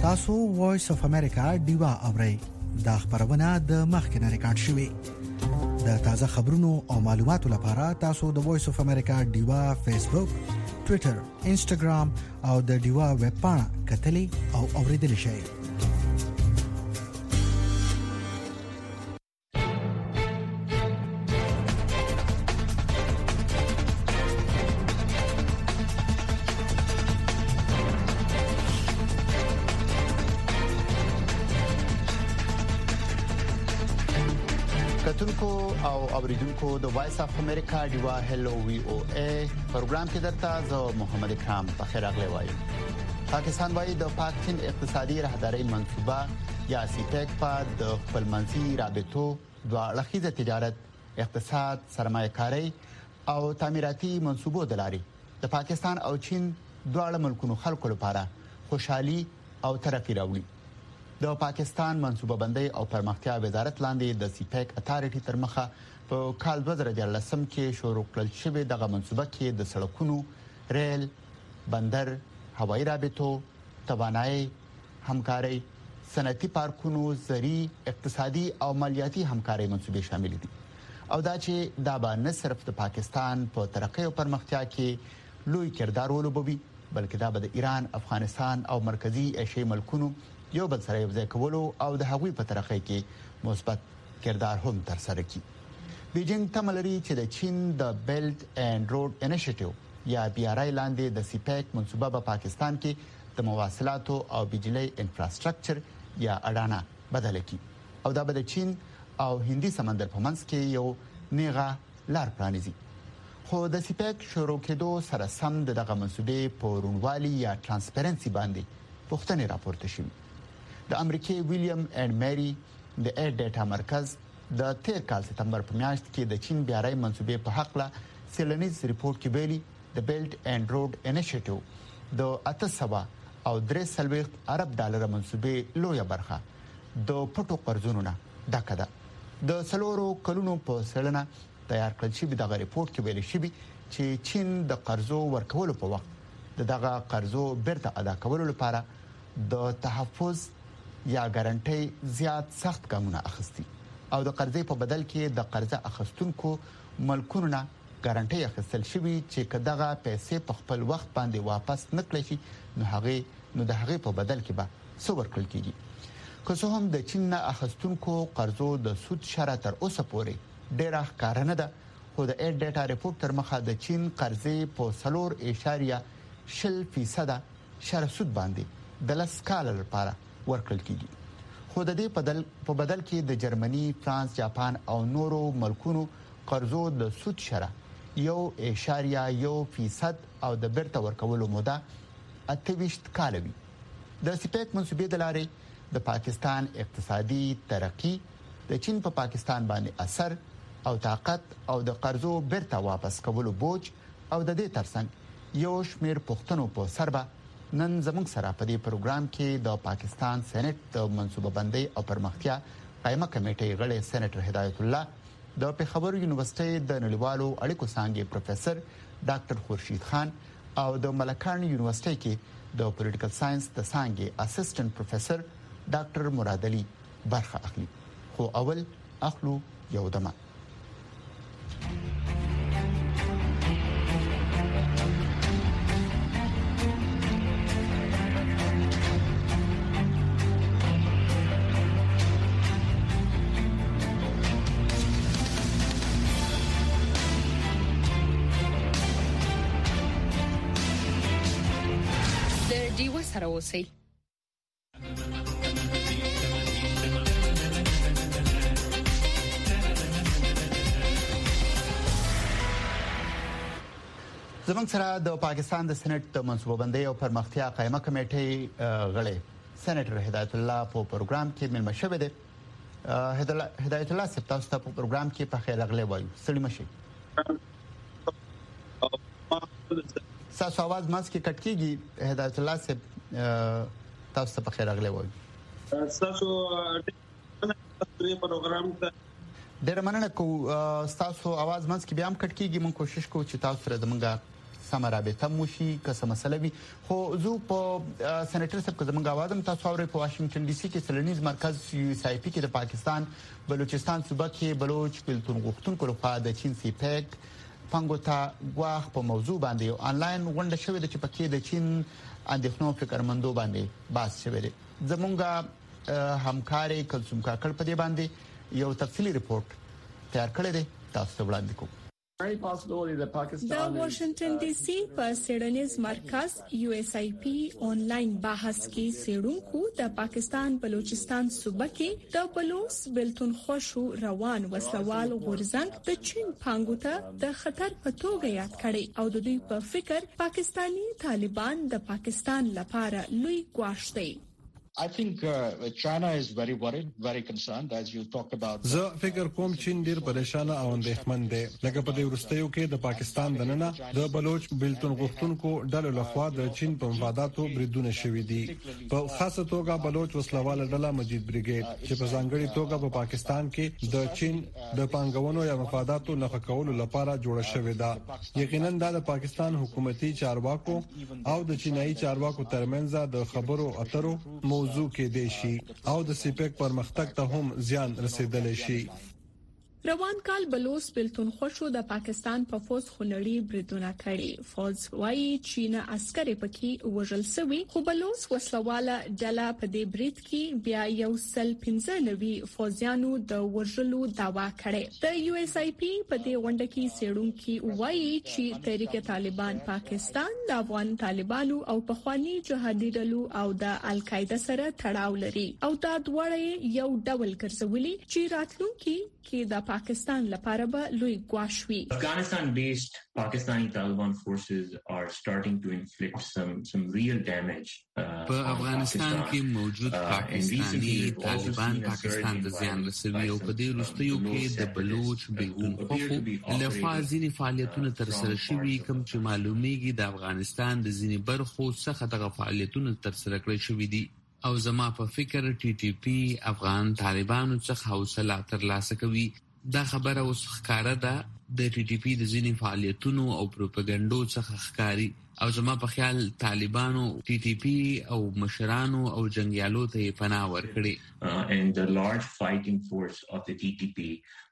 تاسو وایس اف امریکا دیوا اورئ دا خبرونه د مخکنه ریکارډ شوې د تازه خبرونو او معلوماتو لپاره تاسو د وایس اف امریکا دیوا فیسبوک ټوئیټر انسټاګرام او د دیوا ویب پاڼه کتلې او اوریدل شئ. او اوریدونکو د وایس اف امریکا دیوا هلو وی او ای پروګرام کې درته زه محمد اکرام په خیر اغلی وایم. پاکستان وايي د پاکستان اقتصادي راهداري منصوبه یا سیپیک په د خپلمنځي رابطو د اړخیزه تجارت، اقتصاد، سرمایه‌کاري او تعمیراتي منصوبو د لاري د پاکستان او چین دواړه ملکونو خلکو لپاره خوشحالي او ترقی راوړي. د پاکستان منصوبه بندي او پرمختیا وزارت لاندې د سیپیک اتارټي تر مخه په کال 2013 کې شروع کړل شوې دغه منصوبه کې د سړکونو، ریل، بندر، هوایي رابطو، توانایي همکاري، صنعتي پارکونو، زرعي، اقتصادي او مالیاتي همکاري منصوبې شامل دي. او دا چې دا به نه صرف د پاکستان په ترقی او پرمختیا کې لوی کردار ولوبوي، بلکې دا به د ایران، افغانستان او مرکزی ایشیا ملکونو یو بل سره یو ځای کولو او د هغوی په ترقی کې مثبت کردار هم ترسره کړي. بیجینګ تملري چې د چین د بیلټ اینڈ روډ انیشیټیو یا بی آر آی لاندې د سیپیک منصوبه په پاکستان کې د مواصلاتو او بجلی انفراستراکچر یا اډانه بدل کړي او دا به د چین او هندي سمندر په منځ کې یو نیغه لار پرانیزي. خو د سیپیک شروع کېدو سره سم دغه منصوبې په رونوالي یا ترانسپیرنسي باندې پوښتنې راپورته شوې. د امریکای ویلیام اینڈ میری د ایر ډیټا مرکز د تیر کال سپتمبر په میاشت کې د چین بی آر آی منصوبې په حق له سیلنیز ریپورت کې ویلي د بیلټ اینڈ روډ انیشیټیو د 803 ارب ډالر منصوبې لویه برخه د پټو قرضونو نه ډکه ده. د سلورو کلونو په سلنه تیار کړل شوی دغه ریپورت کې ویل شوی چې چین د قرضو ورکولو په وخت دغه قرضو بیرته ادا کولو لپاره د تحفظ یا ګارانټي زیات سخت ګامونه اخیستي او د قرضې په بدل کې د قرضه اخیستونکو ملکونو نه ګارانټي اخیستل شوی چې کداغه پیسې په خپل وخت باندې واپس نکړي شي نو د هغه په بدل کې به څو ورکړل کیږي. که څه هم د چین نه اخیستونکو قرضو د سود شرط تر اوسه پورې ډېره ښکار نه ده، خو د ایر ډیټا ریپورت تر مخه د چین قرضې په 4.0% شر سود باندې د لس کال لپاره ورکړل کیږي. خو د دې په بدل کې د جرمني، فرانس، جاپان او نورو ملکونو قرضو د سود شره 1.1% او د بیرته ورکولو موده 28 کال وي. د سیپیک منصوبې د لارې د پاکستان اقتصادي ترقی، د چین په پاکستان باندې اثر او طاقت او د قرضو بیرته واپس کولو بوج او د دې ترڅنګ یو شمیر پښتنو په سربه نن زموږ سره په دې پروګرام کې د پاکستان سېنات د منصوبه بندي او پرمختیا قائمه کمیټې غړي سېنیټر هدایت الله، د پیښور یونیورسيټي د نړیوالو اړیکو څانګې پروفیسور ډاکټر خورشید خان او د ملکان یونیورسيټي کې د پولیټیکل ساينس د څانګې اسسټنټ پروفیسور ډاکټر مراد علي برخه اخلي. خو اول اخلو یو دمه دیو سره اوسئ. زموږ سره د پاکستان د سېنات د منصوبه بندي او پرمختیا قائمه کمیټې غړي سېنیټر هدایت الله په پروګرام کې ملما شوه دي. هدایت الله صاحب تاسو ته په پروګرام کې په خیر راغلی وایو. سلام شي. تاسو आवाज ماس کې کټ کیږي. هدایت الله صاحب تاسو ته په خیر راغلی وایو. تاسو د پروګرام ته ډېر مننه کو. تاسو आवाज ماس کې بیا هم کټ کیږي. مونږ کوشش کوو چې تاسو سره زمونږه سم رابطه موشي که څه مسله وي خو زه په سېنیټر صاحب زمونږ اوازم تاسو اورئ په واشنگټن ډي سي کې څېړنیز مرکز USIP کې د پاکستان بلوچستان صوبه کې بلوچ بیلتون غوښتونکو لخوا د چین سیپیک پنګوتا غواخ په موضوع باندې آنلاین غونډه شوې ده چې پکې د چین اندېښنو فکرمندو باندې بحث شوی دی. زمونږ همکاري کلثوم کاکړ په دې باندې یو تفصیلی ریپورت تیار کړی دی، تاسو ته وړاندې کوم. د واشنگټن ډي سي په سیډنیز مرکز USIP آنلاین بحث کې سیډونکو د پاکستان بلوچستان صوبه کې د بلوچ بیلتون خوشو روان وسوال غورځنګ د چین پانګوته د خطر په توګه یاد کړي او د دوی په فکر پاکستانی طالبان د پاکستان لپاره لوی ګواښ دی. I think China is very worried, very concerned, as you talked about. زه فکر کوم چین ډیر پریشان او اندېښمن دی. لکه په دې وروستیو کې د پاکستان دننه د بلوچ بیلتون غوښتونکو ډلو لخوا د چین په مفاداتو بریدونه شوې دي. په خاصه توګه بلوچ وسلواله ډله مجید بریګیډ چې په ځانګړي توګه په پاکستان کې د چین د پانګونو یا مفاداتو نفع کولو لپاره جوړه شوې ده. یقینا دا د پاکستان حکومتي چارواکو او د چینایي چارواکو ترمنځ د خبرو اترو موضوع کې دی شي او د سیپیک پرمختګ ته هم زیان رسیدلی شي. روان کال بلوچ بیلتون خوشو د پاکستان په فوز خونړي بریدونه کړي. فوز وايي چین عسكر پکې وژل شوی، خو بلوچ وسلواله ډله په دې برید کې بیا یو سل 15 فوزیانو د وژلو داوا کړي. د USIP په دې غونډه کې سیډونکو وايي چې تحریک طالبان پاکستان د افغان طالبانو او پخوانی جهادي ډلو او د القاعده سره تړاو لري او دا دواړه یو ډول ګرځولي چې راتلونکي کې د پاکستان لپاره به لوی ګواښ وي. Afghanistan-based Pakistani Taliban forces are starting to inflict some real damage. په افغانستان کې موجود پاکستاني طالبان پاکستان ته زیان رسوي او په دې وروستیو کې د بلوچ بیلتون خوخو لخوا ځینې فعالیتونه ترسره شوي کوم چې معلومیږي د افغانستان د ځینې برخو څخه دغه فعالیتونه ترسره کړي شوي دي او زما په فکر TTP افغان طالبانو څخه حوصله ترلاسه کوي. دا خبره اوس ښکاره ده د TTP د ځینې فعالیتونو او پروپاګاندا څخه ښکاری او زما په خیال طالبانو TTP او مشرانو او جنگیالو ته پناه ورکړي. And the large fighting force of the TTP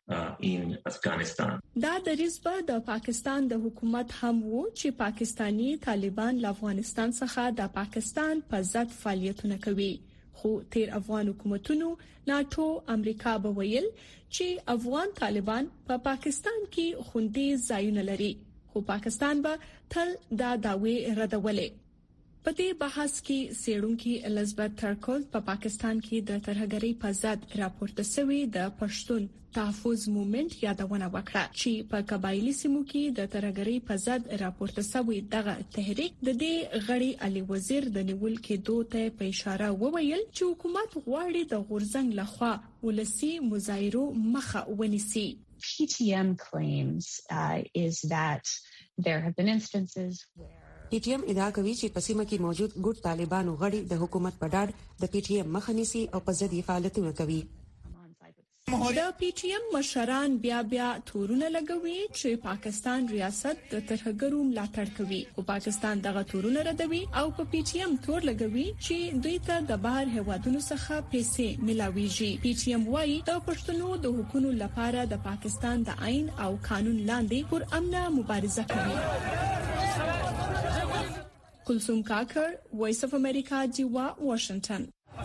in Afghanistan. دا دریځ به د پاکستان د حکومت هم وو چې پاکستانی طالبان له افغانستان څخه د پاکستان په ضد فعالیتونه کوي. خو تیر افغان حکومتونو ناتو امریکا به ویل چې افغان طالبان په پاکستان کې خوندي ځایونه لري، خو پاکستان به تل دا داوی ردولې. په دې بحث کې سیډونکو الیزابت ترکول په پاکستان کې د ترهګرۍ په ضد راپورته شوی د پښتون تحفظ موومېنټ یادونه وکړه چې په قبایلی سیمو کې د ترهګرۍ په ضد راپورته شوی دغه تحریک د دې غړي علي وزیر د نیول کېدو ته په اشاره وویل چې حکومت غواړي د غورځنګ لخوا ولسی مظاهرو مخه ونیسي. PTM claims is that there have been instances where PTM ادعا کوي چې په سیمه کې موجود ګوت طالبانو غړي د حکومت په ډاډ د PTM مخنیسي او په ضد فعالیتونه کوي. د PTM مشران بیا تورونه لګوي چې پاکستان ریاست د ترهګرو ملاتړ کوي او پاکستان دغه تورونه ردوي او په PTM تور لګوي چې دوی ته د بهر هوادونو څخه پیسې ملاويږي. PTM وايي د پښتنو د حقوقو لپاره د پاکستان د آئین او قانون لاندې پر امنه مبارزه کوي. کلثوم کاکړ، وایس اف امریکا، جیوا، واشنگټن.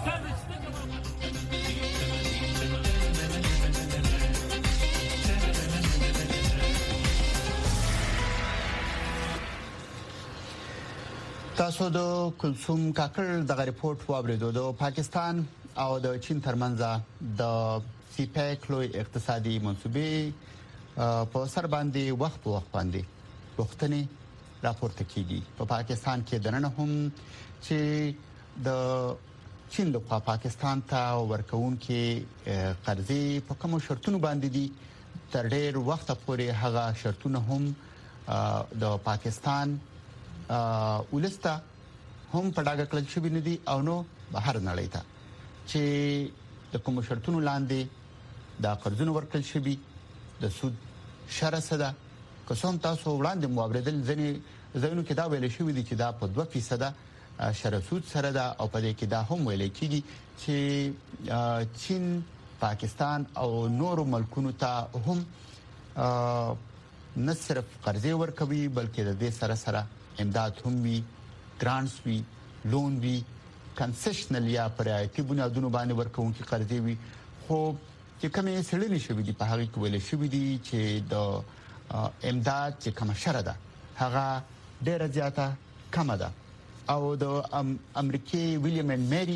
تاسو د کلثوم کاکړ دغه ریپورت واوریدو. د پاکستان او د چین ترمنځ د سیپیک لوی اقتصادي منصوبې په سر باندې وخت باندې وختنی راپورته کیږي. په پاکستان کې دننه هم چې د چین لخوا پاکستان ته ورکوون کې قرضې په کوم شرطونو باندې دي، تر ډېر وخت پورې هغه شرطونه هم د پاکستان ولسته هم په ډاګه کړل شوی نه دي او نو بهر نړۍ ته چې د کوم شرطونو لاندې د قرضونو ورکړل شوی د سود شرط ده، که څوم تاسو وړاندې موریدل ځینو کې دا ویل شوی دی چې دا په 2% شرسود سره دا او په دې کې دا هم ویل کېږي چې چین پاکستان او نورو ملکونو ته هم نه صرف قرضې ورکوي بلکې د دې سره سره امداد هم وي ګرانټس وي لون وي کنسیشنل یا پرایټي بنیادونو باندې ورکوونکي قرضې وي خو چې کومې سړلې شوې دي په هغه کې ویل شوی دی چې د امداد چې کومه شره ده هغه ډېره زیاته کمه ده او د امریکای ویلیام اینڈ میری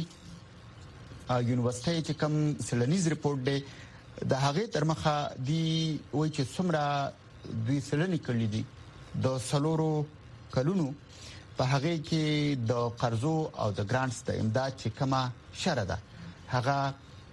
یونیورسيټي چې کوم سلنیز ریپورت دی د هغه تر مخه دی وایي چې څومره دوی سلنی کړی دي د سلورو کلونو په هغه کې د قرضو او د ګرانټس د امداد چې کومه شره ده هغه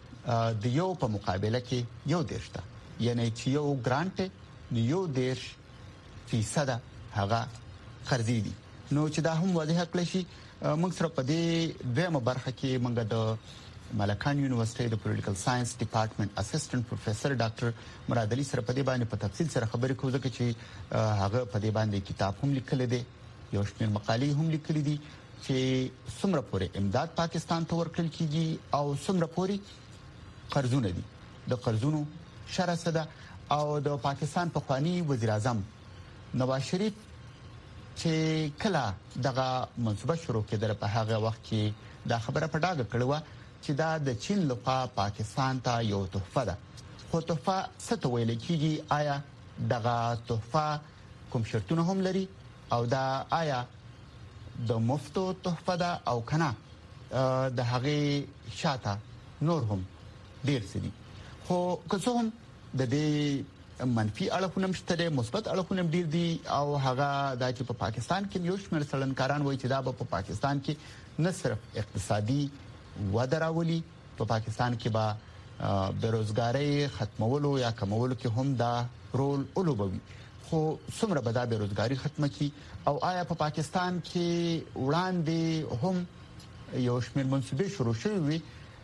د یو په مقابله کې یو دیشته یعنی چې یو ګرانټ یو دیش فیصد هغه قرضې دي نو چې دا هم واضح کړی شي موږ سره په دې دویمه برخه کې موږ د ملکان یونیورسيټي د پولیټیکل ساينس ډپارټمنټ اسسټنټ پروفیسور ډاکټر مراد علي سره په دې باندې په تفصیل سره خبرې کوو ځکه چې هغه په دې باندې کتاب هم لیکل دی یو شمېر مقالې هم لیکلې دي چې څومره پورې امداد پاکستان ته ورکړل کیږي او څومره پورې قرضونه دي د قرضونو شره سده او د پاکستان پخوانی وزیر اعظم نواز شریف چې کله دغه منصوبه شروع کړه په هغه وخت کې دا خبره په ډاګه کړې و چې دا د چین لخوا پاکستان ته یو تحفه ده خو تحفه څه ته ویل کیږي آیا دغه تحفه کوم شرطونه هم لري او دا آیا د مفتو تحفه ده او کنه د هغه شاته نور هم ډیر څه دي خو که څه هم د دې منفي اړخونه مشته مثبت اړخونه ډیر دي او هغه د چې په پاکستان کې یو شمېر سړنکاران وایي چې دا په پاکستان کې نه صرف اقتصادي وده راولي په پاکستان کې به بیروزګاری ختمولو یا کمولو کې هم دا رول ولوبوي خو څومره به دا بیروزګاری ختمه کی او آیا په پاکستان کې وړاندې هم یو شمېر منصوبې شروع شوي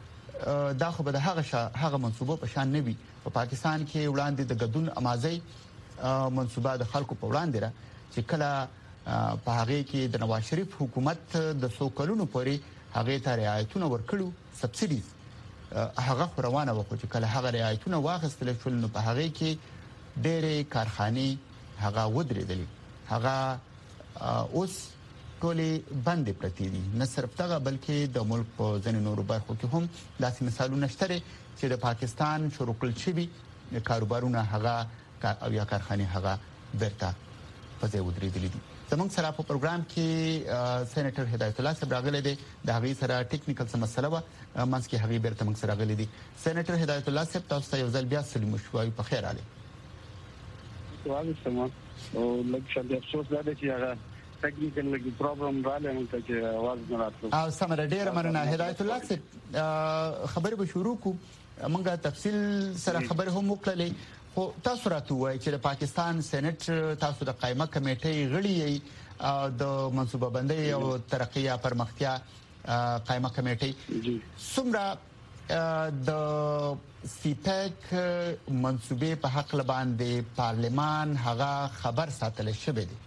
دا خو به د هغه منصوبو په شان نه وي په پاکستان کې وړاندې د غدون امازي منصوبه د خلکو په وړاندې را چې کله په هغه کې د نواز شریف حکومت د سوکلونو پورې هغه ته رعایتونه ورکړو سبسیډیز هغه روانه وکړي چې کله هغه رعایتونه واخیستل شول نو په هغه کې ډېرې کارخانې هغه ودرېدلې هغه اوس ټولې بندې پرتې دي نه صرف دغه بلکې د ملک په ځینو نورو برخو کې هم داسې مثالونه شته چې د پاکستان شروع کړل شوي کاروبارونه هغه او یا کارخانې هغه برته په ځای ودرېدلې دي زموږ سره په پروګرام کې سېنیټر هدایت الله صاحب راغلی دی د هغې سره ټیکنیکل څه مسله وه منځ کې هغې بیرته موږ سره راغلی دي سېنیټر هدایت الله صاحب تاسو ته یو ځل بیا سلام وشوي په خیر علي او لکه شاید افسوس دا دی چې هغه ټیکنیکل لګي پرابلم راغلی نو چې आवाज نه راتلو او سمره ډیره مننه هدایت الله صاحب خبرې به شروع کو موږ تفصیل سره خبرې هم وکړلې خو تاسو راته وایي چې د پاکستان سېنات تاسو د قائمه کمیټې غړي د منصوبه بندۍ او ترقی یا پرمختیا قائمه کمیټې څومره د سیپک منصوبې په حق باندې پارلمان هغه خبر ساتل شوی دی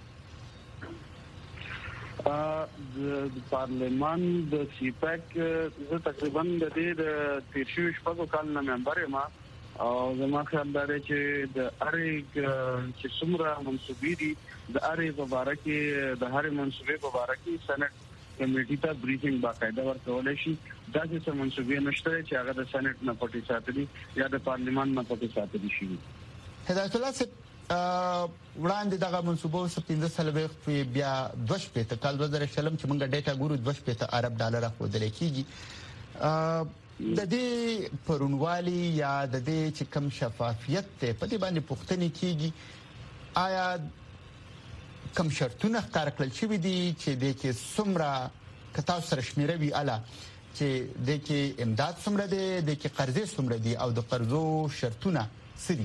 د پارلمان د سیپک زه تقریبا د دې د 13 کال نه ممبر یم او زما خیال دا دی چې د اړیک چې څومره منصوبې دي د اړیک مبارکي د هر منصوبې مبارکي سېنات کمیټې ته بریفینګ باقاعده ورکول شي دا چې منصوبې نشته چې هغه د سېنات نه پټي ساتلي یا د پارلمان نه پټي ساتلي شي هدایت الله صاحب وړاندې دغه منصوبو 15 بیا 2 کال 2000 چې موږ ډیټا ګورو 2 ارب ډالر خودل کیږي د دې پرونوالي یا د دې چې کم شفافیت ته په دې باندې پوښتنه کیږي آیا کم شرطونه ښکار کړل شوی دي چې د کې څومره کتا سره شمیروي اله چې د کې امداد څومره دي د کې قرضې څومره دي او د قرضو شرطونه سړي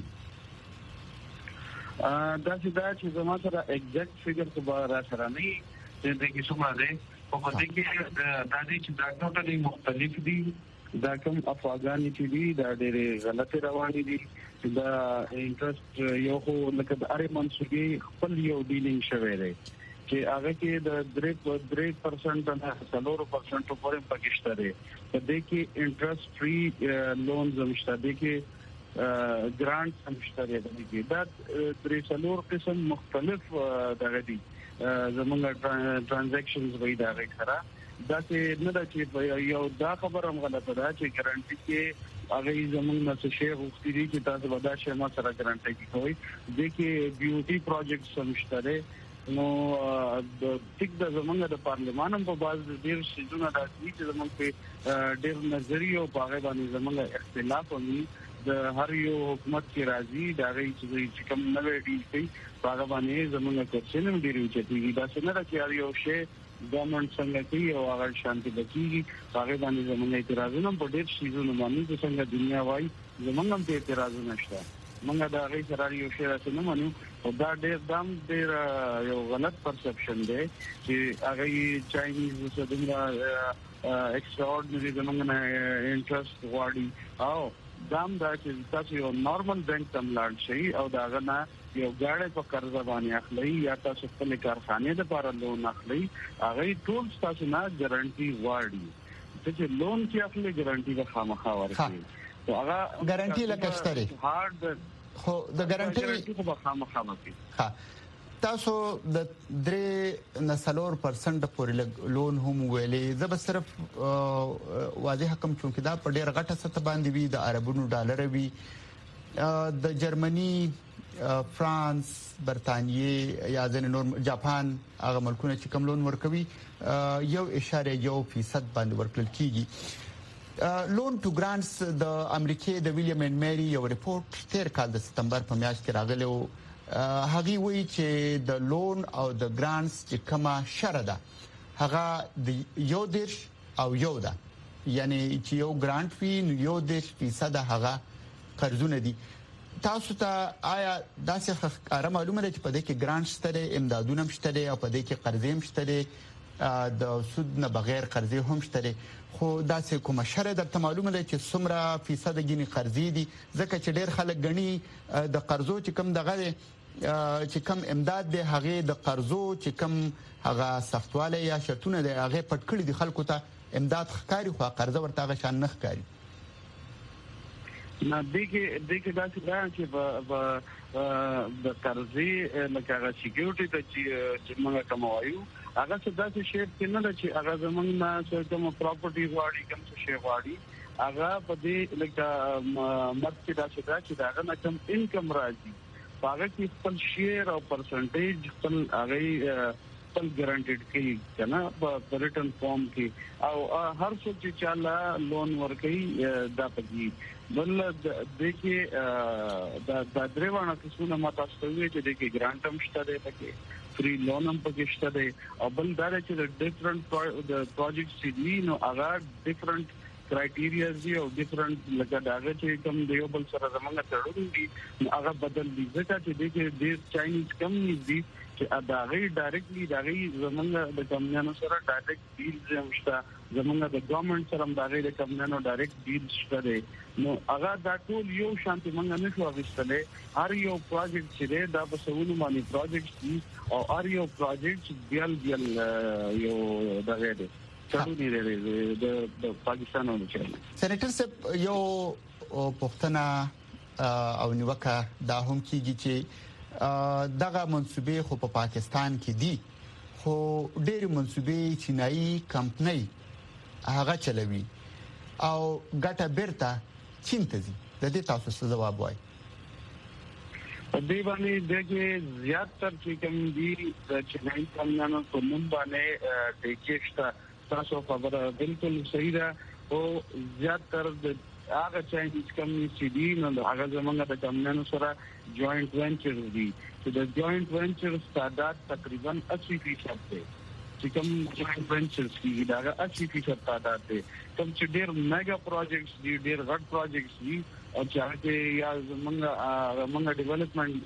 دا چې زما سره ایگزیکټ فیګر څه را سره نه چې د کې څومره دي په دې کې دا دي چې دا ټوټلي مختلف دي دا کوم افغاني چې دي دا ډېر غلط رواني دي دا انټرست یو خو لکه د اړې منسوبي خپل یو ډیلینګ شوی دی چې هغه کې د 3% نه 4% پورې پکشته دی په دې کې انټرست فری لونز مشته دي کې ګرانټ مشته دي دا 3 قسم مختلف دغه دي زمونږ ټرانزیکشنز وې دا غي سره دا چې نه دا چې یو دا خبره هم غلطه ده چې ګارانټي کې هغه زمونږ نه څه شی وختي دي چې تاسو ودا شي ما سره ګارانټي کوي د کې بیوټي پروجیکټ سمشته دي نو د ټیک د زمونږ د پارلمان په باز ډیر شیزونه راځي چې زمونږ په ډیر نظریه او باغ باندې زمونږ اختلاف وي د هر یو حکومت کې راځي دا غي چې کوم نوې ډیل کوي باغ باندې زمونږ کوڅنه ډیر چې دا څنګه چې یو شی ګورنمنت څنګه کوي او هغه شانتي بچي هغه باندې زمونږ اعتراضونه په ډیر شیزونه باندې څنګه دنیا وايي زمونږ هم اعتراضونه شته موږ دا غي سره یو شی راځي نه مانو او دا ډیر یو غلط پرسپشن دی چې هغه چاینیز څه دغه ایکستراورډنری زمونږ نه انټرست غواړي او دام دا چې تاسو یو نارمل بانک تم لاړ شي او دا غنه یو ګاډي په قرض باندې اخلي یا تاسو خپل کارخانه د لپاره لون اخلي هغه ټول تاسو نه ګارانټي غواړي چې لون کې اخلي ګارانټي د خامخا ورکړي هغه ګارانټي لکشتري هارد خو د ګارانټي په خامخا ورکړي ها تاسو د 3% پورې لون هم ویلې زه به صرف واضح حکم چونکه دا په ډېر غټه سطح باندې وي د عربونو ډالر وي د جرمني فرانس برتانیې یا ځینې نور جاپان هغه ملکونه چې کوم لون ورکوي 1.1% باندې ورکړل کیږي لون ټو ګرانټس د امریکای د ویلیام اینڈ میری یو ریپورت 13 کال د سپتمبر په میاشت کې راغلی هغه وی چې د لون او د ګرانټس چې کما شره ده هغه د یو دیش او یو ده یعنی چې یو ګرانټ وی یو دیش فیصد هغه قرضونه دي تاسو ته آیا داسې ښکاره معلومه ده چې په دې کې ګرانټ شته امدادونه شته او په دې کې قرضې شته د سود نه بغیر قرضې هم شته خو داسې کومه شره درته معلومه ده چې څومره فیصد ګینی قرضې دي ځکه چې ډېر خلک غني د قرضو چې کم دغه چې کم امداد دی هغه د قرضو چې کم هغه سختواله یا شرطونه دی هغه پټکړي دي خلکو ته امداد ښکاری خو قرض ورته هغه شان نه ښکاری نه دغه داسې دا چې د قرضې لکه هغه سکیورټي ته چې موږ کومایو هغه څه داسې شی نه ده چې هغه زمونږ نه کوم پراپرټي غواړي کوم څه شی غواړي هغه په دې لکه مرکه داسې دا چې هغه نه کوم انکم راځي هغه کې خپل شیر او پرسنټیج خپل هغه خپل ګارانټیډ کوي کنه په ریټن فارم کې او هر څوک چې چاله لون ورکړي دا پږي بل دغه د دروازه قسمه متاسفه چې دغه ګرانټ هم شته ده پکې فری لون هم پکې شته ده او بل دا چې د ډیفرنٹ د پروجیکټس دي نو هغه ډیفرنٹ کرایټیریا دي او ډیفرنٹ لکه داغه چې کوم دیو بل سره زمونږ تړون دي هغه بدل دي ځکه چې د چاینیز کمپنیز دي چې اداغي ډایرکټلی داغي زمونږ د کمپنیانو سره ډایرکټ ډیلز همشته زمونږ د ګورنمنت سره داغي د کمپنیانو ډایرکټ ډیلز شته نو هغه دا ټول یو شانتي مونږ نه شو اغستلې هر یو پروجیکټ چې دا په سوونو باندې پروجیکټ دي او هر یو پروجیکټ بیل یو دغه دی د پاکستان او چین سېنیټر صاحب یو پښتنه او نیوکه دا هم کیږي چې دغه منسوبې خو په پاکستان کې دي خو ډېر منسوبې چینایي کمپنۍ هغه چلوي او ګټه بیرته چین ته ځي د دې تاسو څه جواب وایي دې باندې دغه زیات تر چې کوم دي د چینایي کمپنیانو په نوم باندې ټیکسټ تاسو خبره بالکل صحیح ده او زیات تر هغه چاینیز کمپنی چې دي نو هغه زمونږ د کمپنیانو سره جوائنٹ وینچر دي چې د جوائنٹ وینچر تعداد تقریبا 80% دی چې کوم جوائنٹ وینچرز کې دا 80% تعداد دی کوم چې ډېر میگا پروجیکټس دي ډېر غټ پروجیکټس دي او چې یا زمونږ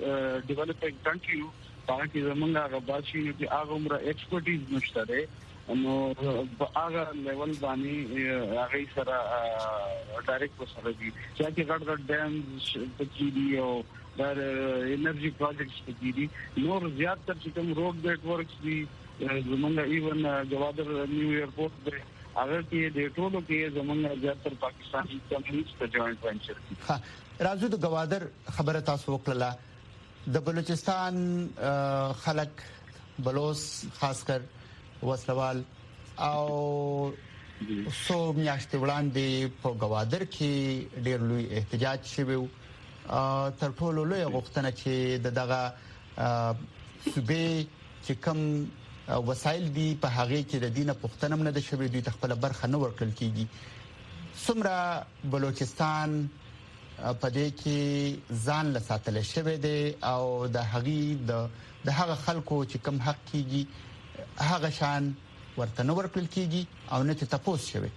ډیولپینګ کنټری هغه کې زمونږ هغه باشي چې هغه عمر ایکسپرټیز نشته ده نو په هغه لیول باندې هغه سره ډایرکټ سره دي چې غټ ډیمز پکې دي او د انرژي پروجیکټس پکې دي نور زیات تر چې کوم روډ نیټورکس دي زمونږ ایون جوادر نیو ایرپورټ دی هغه کې د ټولو کې زمونږ زیات تر پاکستاني کمپنیز ته جوائنټ وینچر دي راځو د جوادر خبره تاسو وکړه د بلوچستان خلک بلوچ خاص کر وسلوال او سو میاشتې وړاندې په جوادر کې ډېر لوی احتجاج شوی تر ټولو لوی غوښتنه چې دغه صوبې چې کوم وسایل دي په هغه کې د دینه پښتنه نه د شوی دوی تخپل برخه نه ورکړل کیږي څومره بلوچستان په دې کې ځان له ساتل شوی دی او د هغه خلکو چې کوم حق کیږي هغه شان ورته نو ورکل کیږي او نه ته تاسو شوی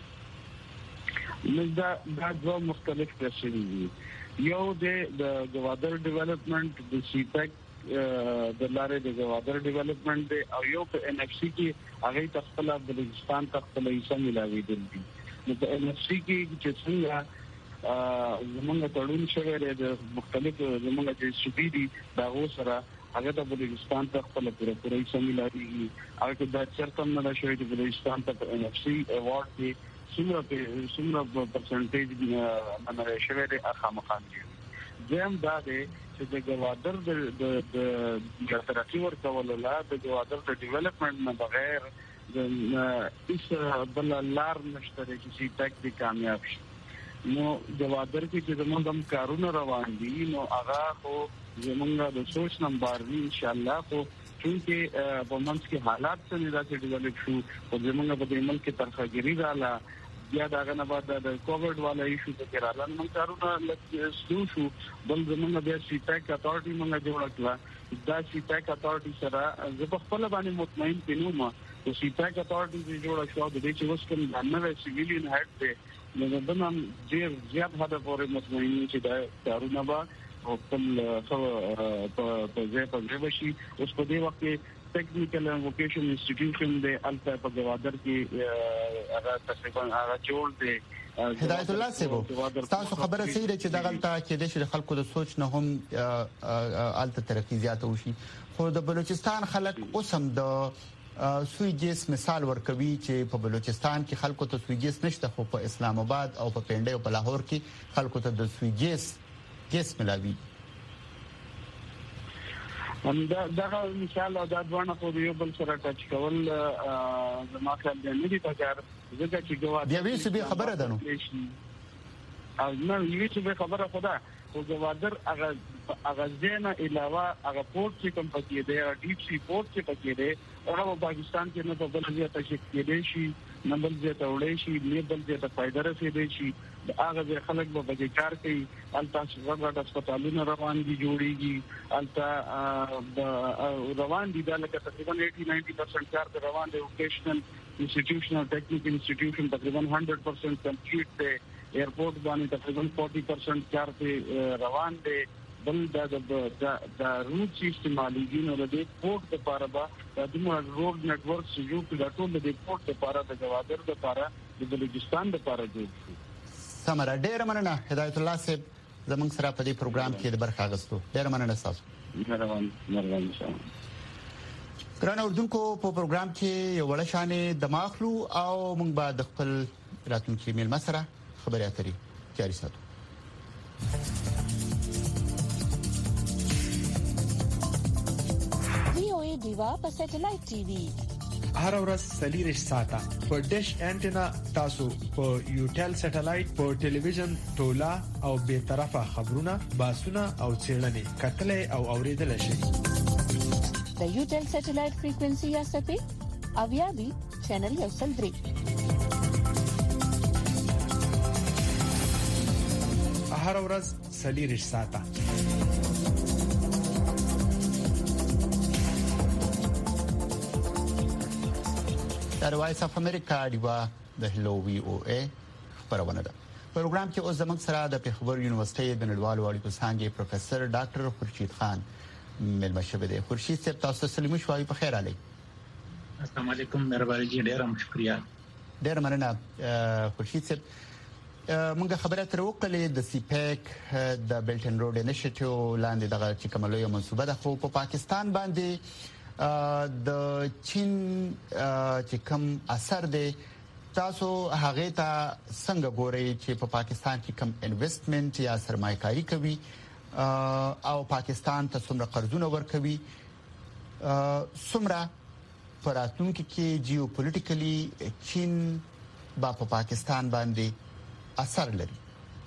دا دوه مختلف پرسې دي یو د جوادر ډیولپمنٹ د سیپیک د لارې د جوادر ډیولپمنٹ او یو په ان اف سی کې هغه تخپل بلوچستان تخپل حصہ ملاوي دي نو په ان اف سی کې چې څنګه زمونږ تړون شوی دی د مختلف زمونږ چې سپی دي دا و سره هغه د بلوچستان ته خپل پوره سميلاري هغه د چرته نه شوی د بلوچستان ته ان اف سی ایوارډ کې څومره پرسنټیج منره شوی دی خامخان دي زم دا دی چې د جوادر د ترقی ورکول لا د جوادر د ډیولپمنٹ نه بغیر د اس بل لار نشته چې سی ټیک دی کامیاب شي نو جوادر کې چې زموږ کارونه روان دي نو هغه خو زمونږ د سوچ نمبر دی ان شاء الله خو چې په منځ کې حالات څنګه راځي ډیولپ شو او زمونږ په دې ملک کې طرفګری رااله بیا داغه نه بعد د کووډ والا ایشو ته رااله نو کارونه لکه سلو شو بل زمونږ د سی ټیک اتارټي موږ جوړ کړل دا سی ټیک اتارټي سره زه په خپل باندې مطمئن پینم چې سی ټیک اتارټي جوړ شو د دې چې اوس کوم دنه سیویلین هډ دی نو دا نن ډیر زیات هدا پورې مطمئن چې دا کارونه به خپل په ځای په شي اوس په دې وخت کې ټیکنیکل اینڈ ووکیشن انسټیټیوشن د الفا په جوادر کې هغه تقریبا هغه جوړ دی هدایت الله سیبو تاسو خبره سي چې دغه تل کې د خلکو د سوچ نه هم الته ترقی زیاته وشي خو د بلوچستان خلک اوسم د سویګیس مثال ورکوي چې په بلوچستان کې خلکو ته سویګیس نشته خو په اسلام آباد او په پنډي او په لاهور کې خلکو ته د سویګیس ملاوي دا مثال او دا ځوانه په یو بل سره ټچ کول زما خیال دی نه دي پکار ځکه چې ګواد بیا وی څه خبره ده نو او نه یوه څه خبره خدا او جوادر هغه ځنه علاوه هغه پورت چې کوم پکې دی ډیپ سی پورت چې پکې دی هغه پاکستان کې نه په بل ځای ته کې دی شي نه بل ځای ته وړي شي نه بل ځای ته فائدہ رسېږي شي هغه خلک به بګیکار کوي التا څنګه هسپتالونه روان دي جوړيږي التا روان دي دا لکه تقریبا 80-90% کار روان دي ووکیشنل انسټیټیوشنل ټیکنیکل انسټیټیوشن تقریبا 100% کمپلیټ دی ایرپورټ باندې تقریبا 40% کار ته روان دي بل دا روټ استعمالي نو د پورت لپاره به د روډ نیټورک سيجو د ټول د پورت لپاره د جوادر لپاره د بلوچستان لپاره جوړ سمره ډیر مننه هدایت الله صاحب زمونږ سره په دې پروګرام کې د برخه غوښتو ډیر مننه تاسو مهرباني ګران اردوونکو په پروګرام کې یو وړ شانې دماغلو او موږ به د خپل راتلونکي میل مسره خبرې اترې جاري ساتو دیوا په سټلایټ ټي وي هر ورځ سلیریش ساته په ډیش انټینا تاسو په یوټل سټلایټ په ټلویزیون تولا او به طرفه خبرونه باسونه او چیرلنې کتلې او اوریدل شي د یوټل سټلایټ فریکوئنسي یا سپې اویابي چینل یو سل درې هر ورځ سلیریش ساته د وایس اف امریکا دیوا د هلو وی او ای خبرونه ده پروګرام کې اوس زموږ سره د پیښور یونیورسيټي د نړیوالو اړیکو څانګې پروفیسور ډاکټر خورشید خان ملما شوه دی خورشید صاحب تاسو سلام شوي په خیر علي السلام علیکم مهرباني ډیره شکریہ. ډیره مننه خورشید صاحب. موږ خبره تر وکړلې د سیپیک د بیلټ اینډ روډ انیشیټیو لاندې دغه چې کومه یو منصوبه ده، خو په پاکستان باندې د چین چې کوم اثر دی تاسو هغه ته څنګه ګورئ چې په پاکستان کې کوم انویسټمنت یا سرمایه‌کاري کوي او پاکستان ته څومره قرضونه ورکوي، څومره پراتونکو کې جیوپولیټیکلی چین په پاکستان باندې اثر لري؟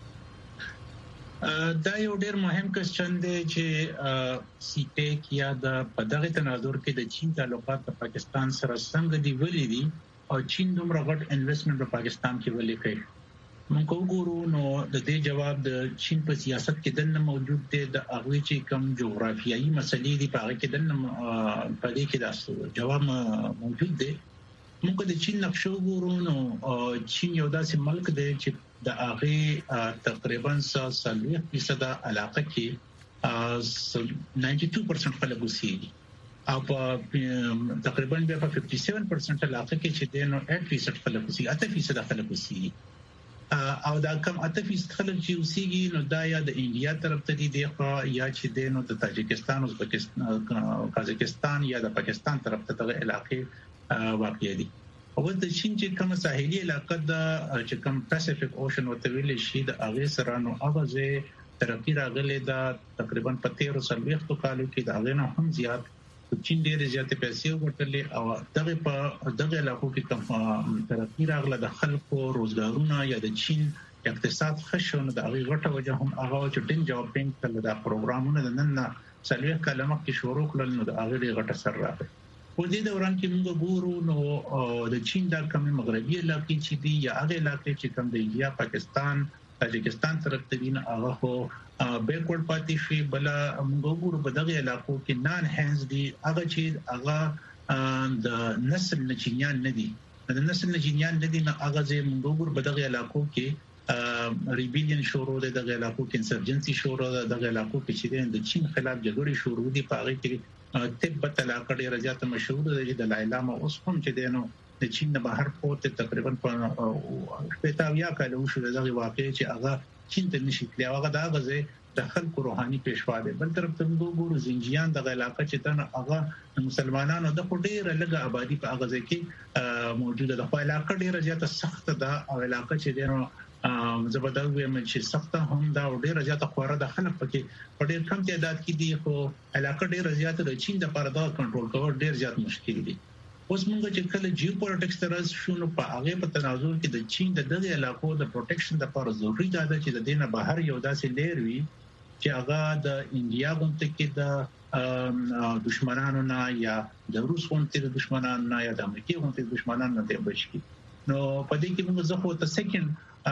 دا یو ډېر مهم کوېسچن دی چې سیپیک یا د په دغه تناظر کې د چین تعلقات په پاکستان سره څنګه دی ولې دي او چین دومره غټ انویسټمنټ په پاکستان کې ولې کوي. موږ وګورو نو د دې جواب د چین په سیاست کې دنه موجود دی، د هغه چې کوم جغرافیایي مسلې دي په هغه کې دنه په دې کې دا جواب موجود دی. موږ د چین نقشه وګورو نو چین یو داسې ملک دی چې د هغه تقریبا 30% علاقه کې 92% خلک اوسېږي او په تقریبا په 57% علاقه کې چې دینو 8% خلک اوسېږي، 8% خلک اوسېږي او دا کم 8% خلک چې اوسېږي نو دا یا د انډیا طرف ته دي یا چې دینو د تاجکستان او قزاقستان یا د پاکستان طرف ته دغه علاقې واقع دي. او د چین چې کوم ساحلي علاقه ده چې کوم پیسفیک اوشن او طویل شي د هغه سره نو هغه ترقی راغلي دا تقریبا په 13 کالو کې دا غنه هم زیات چین ډېر زیات پیسې وټلې او دغه علاقو کې کوم ترقی راغله د خلکو روزګارونه یا د چین اقتصاد خښونه د هغه غټه وجه هم هغه چې ډین جوابینګ کله دا پروګرامونه د نن سلوي کلمه کې شروع کړل نو د هغه غټه سر راغله. په دې دوران کې موږ ګورو نو د چین د کوم مغربي علاقې چې دی یا هغه علاقې چې کوم د انډیا پاکستان تاجکستان طرف ته دي هغه خو بیکورډ پاتې شي. بل موږ ګورو په دغه علاقو کې نان هینز دي هغه چې هغه د نسل نچینیان نه دي، د نسل نچینیان نه دي، هغه چې موږ ګورو په دغه علاقو کې ریبیلیون شروع ده، دغه علاقو کې انسرجنسي شروع ده، دغه علاقو کې چې د چین خلاف جګړې شروع دي. په هغه کې تبت علاقه ډیره زیاته مشهور ده چې د لایلاما اوس هم چې دینو د چین نه بهر پورته تقریبا په 50 کال وشو دغه واقعي چې هغه چین ته نشي تللی، هغه د هغه د خلکو روحاني پیشوا ده. بل طرف ته موږ ګورو زنجیان دغه علاقه چې دغه هغه مسلمانانو د ډیره لږه آبادی په هغه ځای کې موجوده ده، خو علاقه ډیره زیاته سخت ده او علاقه چې دینو زبردست ویم چې سخته هم دا ډیره زیاته خوره د خلک پکې په ډیر کم تعداد کې دي، خو علاقه ډیره زیاته د چین د پاره دا کنټرول کول ډیر زیات مشکل دي. اوس موږ چې کله جیوپولیټکس ترس شنو په هغه په تناظر کې د چین د دغه علاقو د پروټیکشن لپاره ضروري ده چې د دینه بهر یو داسې لیر وي چې هغه د انډیا غونډه کې د دشمنانو نه یا د روس غونډه د دشمنانو نه یا د امریکای غونډه د دشمنانو نه بچي. نو په دې کې موږ زه خو ته سکند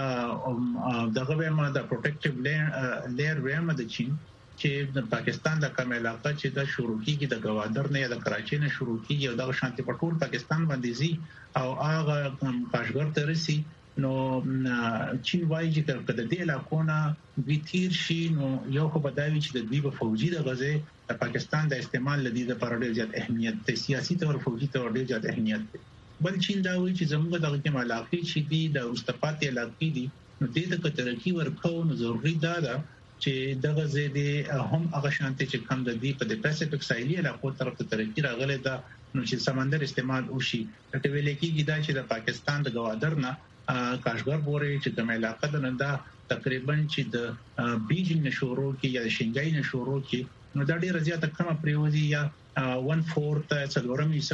دغه ویمه د پروټیکټیو لیر ویمه د چین چې د پاکستان د کوم علاقه چې د شروع کیږي د گوادر نه یا د کراچۍ نه شروع کیږي او د شانتي پټول پاکستان باندې زی او هغه کاشغر ته رسي نو چین وایي چې د دې علاقو نه ویتیر شي نو یو خو بداوی چې د دې په فوجي د غزه د پاکستان د استعمال لدی د پر ډیر زیات اهمیت دی، سیاسي تور فوجي تور ډیر زیات اهمیت دی. بل چین دا وایي چې زموږ دغه کوم علاقې چې دي د واستپاتې علاقې دي نو د دې د ترقی ورکو نو ضروري ده چې دغه زیاده هم هغه شانتي چې کوم د دې په پیسفیک ساحلي علاقو طرف ته ترقی راغله ده نو چې سمندر استعمال وشي. ته ویل کېږي دا چې د پاکستان د گوادر نه کاشغر پورې چې کوم علاقه ده نن دا تقریبا چې د بیجینګ نشورو کې یا شنګای نشورو کې نو دا ډیره زیاته کمه پریوزي یا 1/4 څلورم یې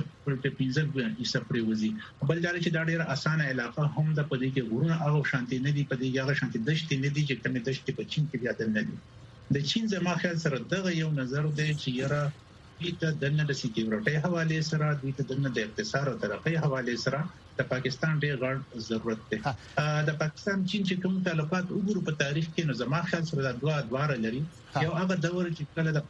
پریوزي. بل دا چې دا ډیره اسانه علاقه هم د پدې کې غوړونه او شانتي نه دي، پدې هغه شانتي دشتي نه دي چې کومه دشتي په چین کې بیا نه دي. د چین زما خیال سره دغه یو نظر دی چې یره دې د نن د سکیورټي حواله سره دې د نن د اقتصاد او ترقۍ حواله سره د پاکستان ډېر غړ ضرورت دی. د پاکستان چین چې کوم تعلقات وګورو په تاریخ کې نو زما خیال سره د دوه لري. یو هغه دور چې کله د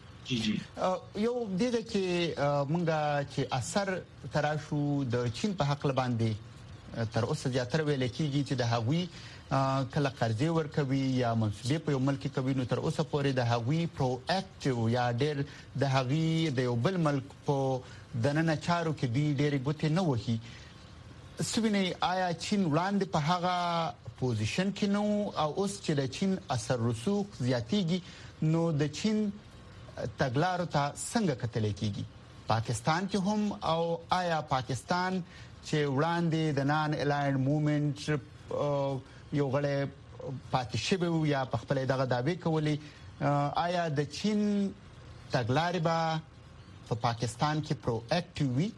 یو د دې کې مونږه چې اثر تراشو د چین په حق باندې تر اوسه زیاتره ویل کېږي چې د هغوی کله قرضې ورکوي یا منصوبې په یو ملک کوي نو تر اوسه پورې د هغوی پرو اکټیو یا ډېر د هغوی د یو بل ملک په دننه چارو کې دوی ډېرې ګوتې نه وهي. سوینې آیا چین وړاندې په هغه پوزیشن کې نو او اوس چې د چین اثر رسوخ زیاتېږي نو د چین تګلارو ته څنګه کتل کېږي پاکستان کې هم او آیا پاکستان چې وړاندې د نان الاینډ موومېنټ یو غړی پاتې شوی یا په خپل دغه دعوی کولې آیا د چین تګلارې به په پاکستان کې پرو اکټیو وي؟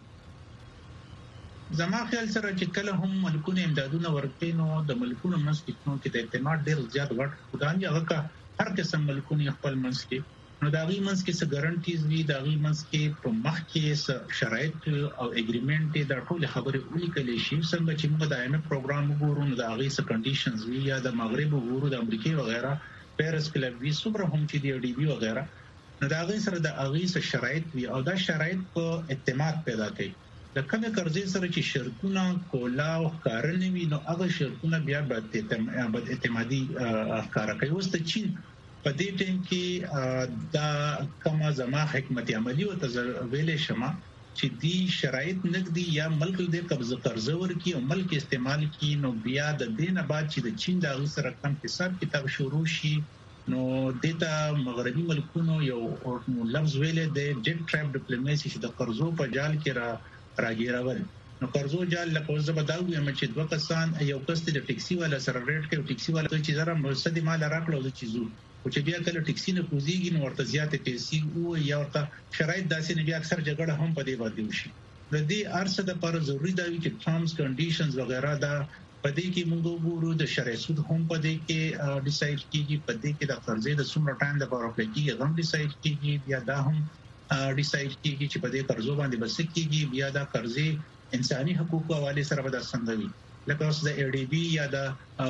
زما خیال سره چې کله هم ملکونه امدادونه ورکوي نو د ملکونو منځ کې د اعتماد ډېر زیات غټ خدای هغه هر قسم ملکونه خپل منځ کې نو دا غي منځ کې څه ګارانټیز وي دا غي منځ کې په مخ کې شرایط او اګریمنټ دا ټول خبرې ولیکل شي څنګه چې موږ د IMF پروګرام وګورو نو دا غي څه کنډیشنز وي یا د مغرب وګورو د امریکای وغیرہ پیرس کلب وی سوبر هم چې دی ډي بي وغیرہ نو دا غي سره د غي څه شرایط وي او دا شرایط په اعتماد پیدا کوي. د کومه قرضې سره چې شرطونه کولا او کارنه وي نو هغه شرطونه بیا بد اعتمادي ښکارا کوي. اوس د چین په دې ټیم کې دا کومه زما حکمت عملی او ویلې شمه چې دی شرایط نقدي یا ملک دې قرض ورکي او ملک استعمال کی نو بیا د دینه بعد چې د چین د غوسه رقم حساب کتاب شروع شي نو دته مغربي ملکونو یو لفظ ویلې د جټ ټریپ ډیپلوماسي چې د قرضو په جال کې راګیرول نو قرضو جال لکه زبداو یم چې دوه کسان یو کس د ټیکسي والا سره ریټ کوي ټیکسي والا چې زره مرسدي مال راکړو د چیزو او چې بیا کله ټیکسي نه کوزيږي نو ورته زیاتې پیسې او یا ورته شرایط داسې نه بیا اکثر جګړه هم په دې باندې وشي. د دې ارسه د پر ضروری دی چې ټرمز کنډیشنز وغیرہ دا په دې کې موږ وګورو د شرعي سود هم په دې کې ډیسایډ کیږي په دې کې د قرضې د څومره ټایم د پاره کېږي هم ډیسایډ کیږي بیا دا هم ډیسایډ کیږي چې په دې قرضو باندې بس کیږي بیا دا قرضې انساني حقوقو حواله سره به د څنګه وي لکه اوس د ADB یا د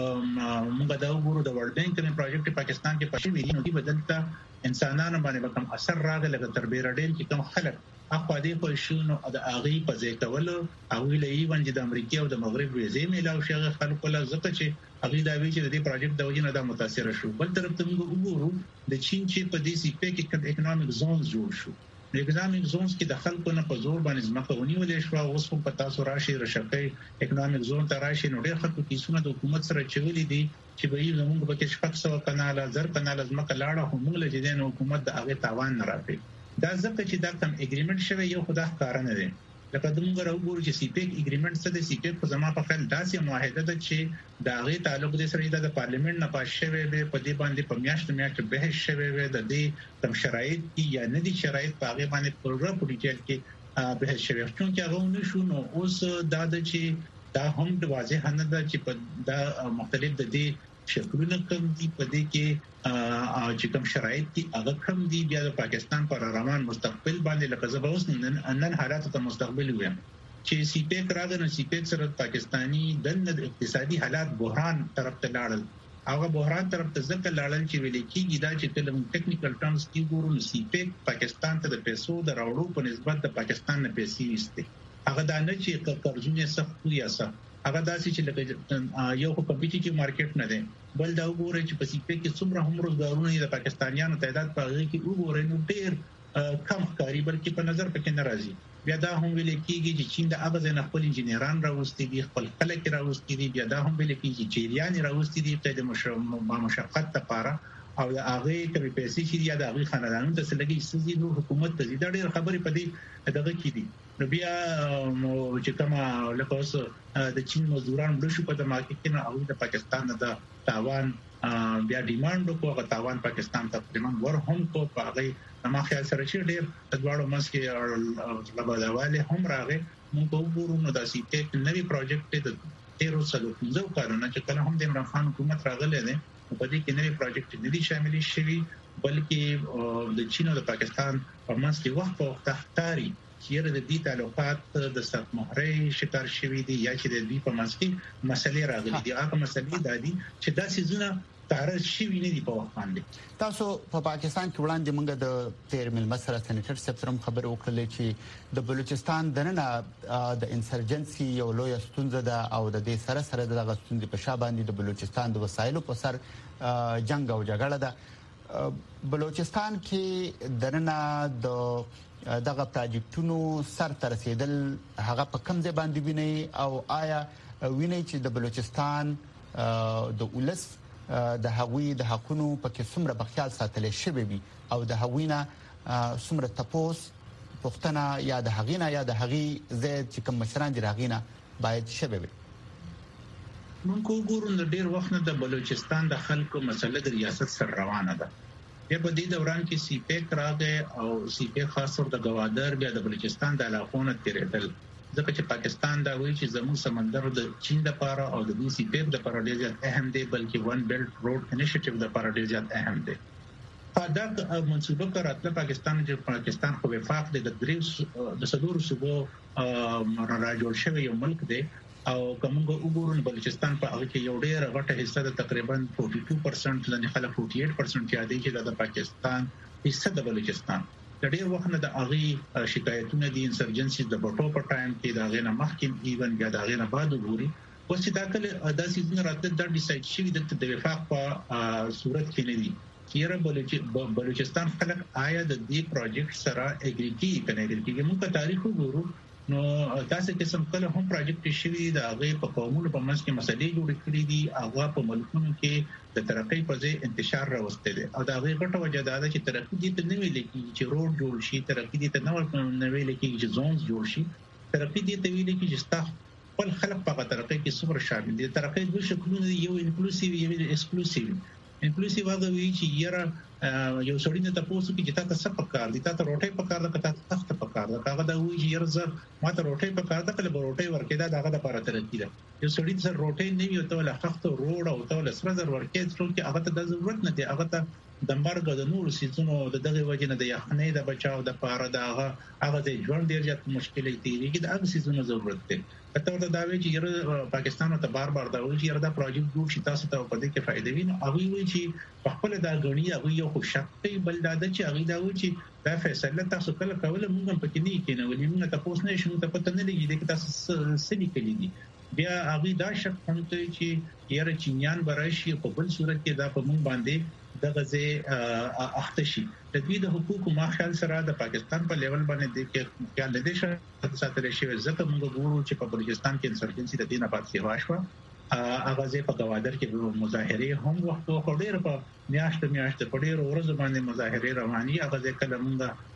موږ دا وګورو د ورلد بانک کوم پروجیکټ پاکستان کې پښې ویلي نو دی بدلتا انسانانو باندې کوم اثر راغلی لکه تر بیرډیل کې کوم خلک اخو دې په شونو د اغي په ځای کول او ویلې چې د امریکا او د مغرب ویزې میلاو شغه خلکو لا زکه چې اغي دا وی چې د دې پروجیکټ د وجې نه دا متاثر شو. بل طرف ته موږ وګورو د چین چې په دې سی پی کې کوم اکونومیک زون جوړ شو اکونومیک زونز کې د خلکو نه په زور باندې ځمکه ونیولې شو اوس په تاسو راشي رشکې اکونومیک زون ته راشي نو ډېر خلکو کیسونه د حکومت سره چولې دي چې به یې زموږ په کې شپږ سو کاناله زر کاناله ځمکه لاړه هم موږ له دې نه حکومت د هغه تاوان نه راځي. دا ځکه چې دا کوم اګریمنټ شوی یو خدای ښکار نه دی لکه موږ راوګورو چې سی پی اګریمنټ څه د سی پی په زما په خیال داسې معاهده ده چې دا غي تعلق د سره د پارلیمنت نه پاس شوی به په دې باندې په میاشت بحث شوی وي د دې تم شرایط یا نه دي شرایط په هغه باندې پروګرام په ډیټیل کې بحث شوی چې هغه نشو نو اوس دا د چې دا هم د واضح نه ده چې په دا مختلف د دې شکلونه کوم دي په دې کې چې کوم شرایط دي هغه کوم دي بیا د پاکستان پر روان مستقبل باندې لکه زه به اوس نن حالات ته مستقبل ویم چې سی پی راغله سی پی سره پاکستانی د اقتصادي حالات بحران طرف ته لاړل هغه بحران طرف ته ځکه لاړل چې ویل کېږي دا چې کله ټیکنیکل ټرمز کې ګورو سی پی پاکستان ته د پیسو د راوړو په نسبت د پاکستان نه پیسې وسته هغه دا نه چې قرضونه سخت یا سخت هغه داسې چې لکه یو کمپیټیټیو مارکیټ نه دی بل دا وګورئ چې په سی پی کې څومره هم روزګارونه د پاکستانیانو تعداد په هغه کې وګورئ نو ډېر کم ښکاري بلکې په نظر پکې نه راځي. بیا دا هم ویل کېږي چې چین د هغه ځای نه خپل انجینران راوستي دي خپل خلک راوستي دي بیا دا هم ویل کېږي چې چیریان راوستي دي د مشقت لپاره او د هغه کبي پیسې چې یا د هغه خاندانونو ته سلګي سزي نو حکومت ته زیاده ډېر خبرې پدې دغه کې دي نو بیا چې کومه لکه اوس د چین مزدوران بلشو په دماغ کې نه او د پاکستان د تاوان بیا ډیماند کو غو تاوان پاکستان ته پرمن ور هم کو په هغه ما خیال سره چې ډېر د دواړو مسکه لبادواله هم راغی موږ وګورو نو د سی ټیک نوی پروجیکټ د 13 کارونه چې کله هم د عمران خان حکومت راغله ده په دې کې نوی پروجیکټ نه دي شامل شوي بلکې د چین او د پاکستان په منځ کې وخت په وخت اختاري چې د دې تعلقات د سخت مهرې شکار شوي دي یا چې د دې په منځ کې مسلې راغلي دي هغه مسلې د دې چې دا سيزونه تعرض شي ویني دی په وخت باندې. تاسو په پاکستان کې وړاندې موږ د تیر مل مسره سېنیټر سپترم خبر وکړل چې د بلوچستان دننه د انسرجنسي یو لوی ستونزه ده او د دې سره سره د غستون په شا باندې د بلوچستان د وسایلو په سر جنگ او جګړه ده. بلوچستان کې دننه د دغه پروجیکټونو سر تر رسیدل هغه په کوم ځای باندې ویني او آیا ویني چې د بلوچستان د ولس د هغوی د حقونو په کې څومره بخیال ساتل شوی وي او د هغوینا څومره تپوس پښتنه یا د هغینا یا د هغي زید چې کوم مشران دي هغینا باید شوی وي. مونږ ګورو د ډیر وخت نه د بلوچستان د خلکو مسله د ریاست سره روانه ده. په دې دوران کې سی پیک راغی او سی پیک خاص تور د گوادر بیا د بلوچستان د علاقونو تیرېدل ځکه چې پاکستان دا وایي چې زموږ سمندر د چین د لپاره او د سی پیک د لپاره ډیر زیات اهم دی بلکې ون بیلټ روډ انیشیټیو د لپاره ډیر زیات اهم دی. په دا منصوبه کړه پاکستان خو وفاق د صدور صوبو راجوړ شوی یو ملک دی او کومه وګورو بلوچستان په هغه کې یو ډیر غټه حصہ د تقریبا 42% د خلک 48% یادې چې د پاکستان حصہ د بلوچستان د ډیر وخت نه د اغي شکایتونه دي انسرجنسي د بټو په ټایم کې دا غینه مخکې ایون یا دا غینه بعد وګوري او چې دا کله د سیزن راته د ډیساید شي د وفاق په صورت کې نه دي چې بلوچستان خلک آیا د دې پروجیکټ سره اګریګي کنه اګریګي موږ تاریخ وګورو نو تاسو کې سم کله هم پروجیکټ شوی دا غي په قومونو په منځ کې مسلې جوړې کړې دي هغه په ملکونو کې د ترقۍ په ځای انتشار راوستي دي او دا غي غټه وجه ده چې ترقۍ دي ته نه ویل کېږي چې روډ جوړ شي ترقۍ دي ته نه ویل کېږي چې زونز جوړ شي ترقۍ دي ته ویل کېږي چې ستا خپل خلک په ترقۍ کې څومره شامل دي. ترقۍ د شکلونو یو انکلوسیو یو ایکسکلوسیو انکلوسیو هغه وی چې یاره یو سړی نه تاسو کې چې تاسو څه پکار دي تاسو روټي پکار ده تاسو تخت پکار ده هغه دا وی چې یاره ماته روټي پکار ده کله روټي ورکې دا هغه د لپاره ترقی ده. یو سړی چې روټي نه وي ته له خخت روډ او ته له سره ورکې څو کې هغه ته د ضرورت نه دی هغه ته د مرګ د نور سيزونو د دغه وجه نه د یخنۍ د بچاو د لپاره دا هغه د ژوند ډیر ځات مشکلې تیریږي د هغه سيزونو ضرورت دی. کته ورته دا وی چې یاره پاکستان ته بار دا وی چې یاره دا پروجیکټ جوړ شي تاسو ته په دې کې فائدې ویني او وی چې په خپل دا غنی هغه یو خوشحالي بل دا چې هغه دا وی چې دا فیصله تاسو کله کوله موږ په کې نه کېنولې موږ تاسو نه شو ته پته نه لګي چې تاسو سړي کړی دي بیا هغه دا شک هم کوي چې یاره چینیان براشي په بل صورت کې دا په موږ باندې د غزه اختشي د دې د حقوقو ماخال سره د پاکستان په لیول باندې د کې خیال لدې شو ساتل شي ځکه موږ ګورو چې په بلوچستان کې انسرجنسي د دینه پات سیوا شو اغازه په گوادر کې مظاهره هم وخت او ډېر په میاشت په ډېر ورځ باندې مظاهره رواني اغازه کله موږ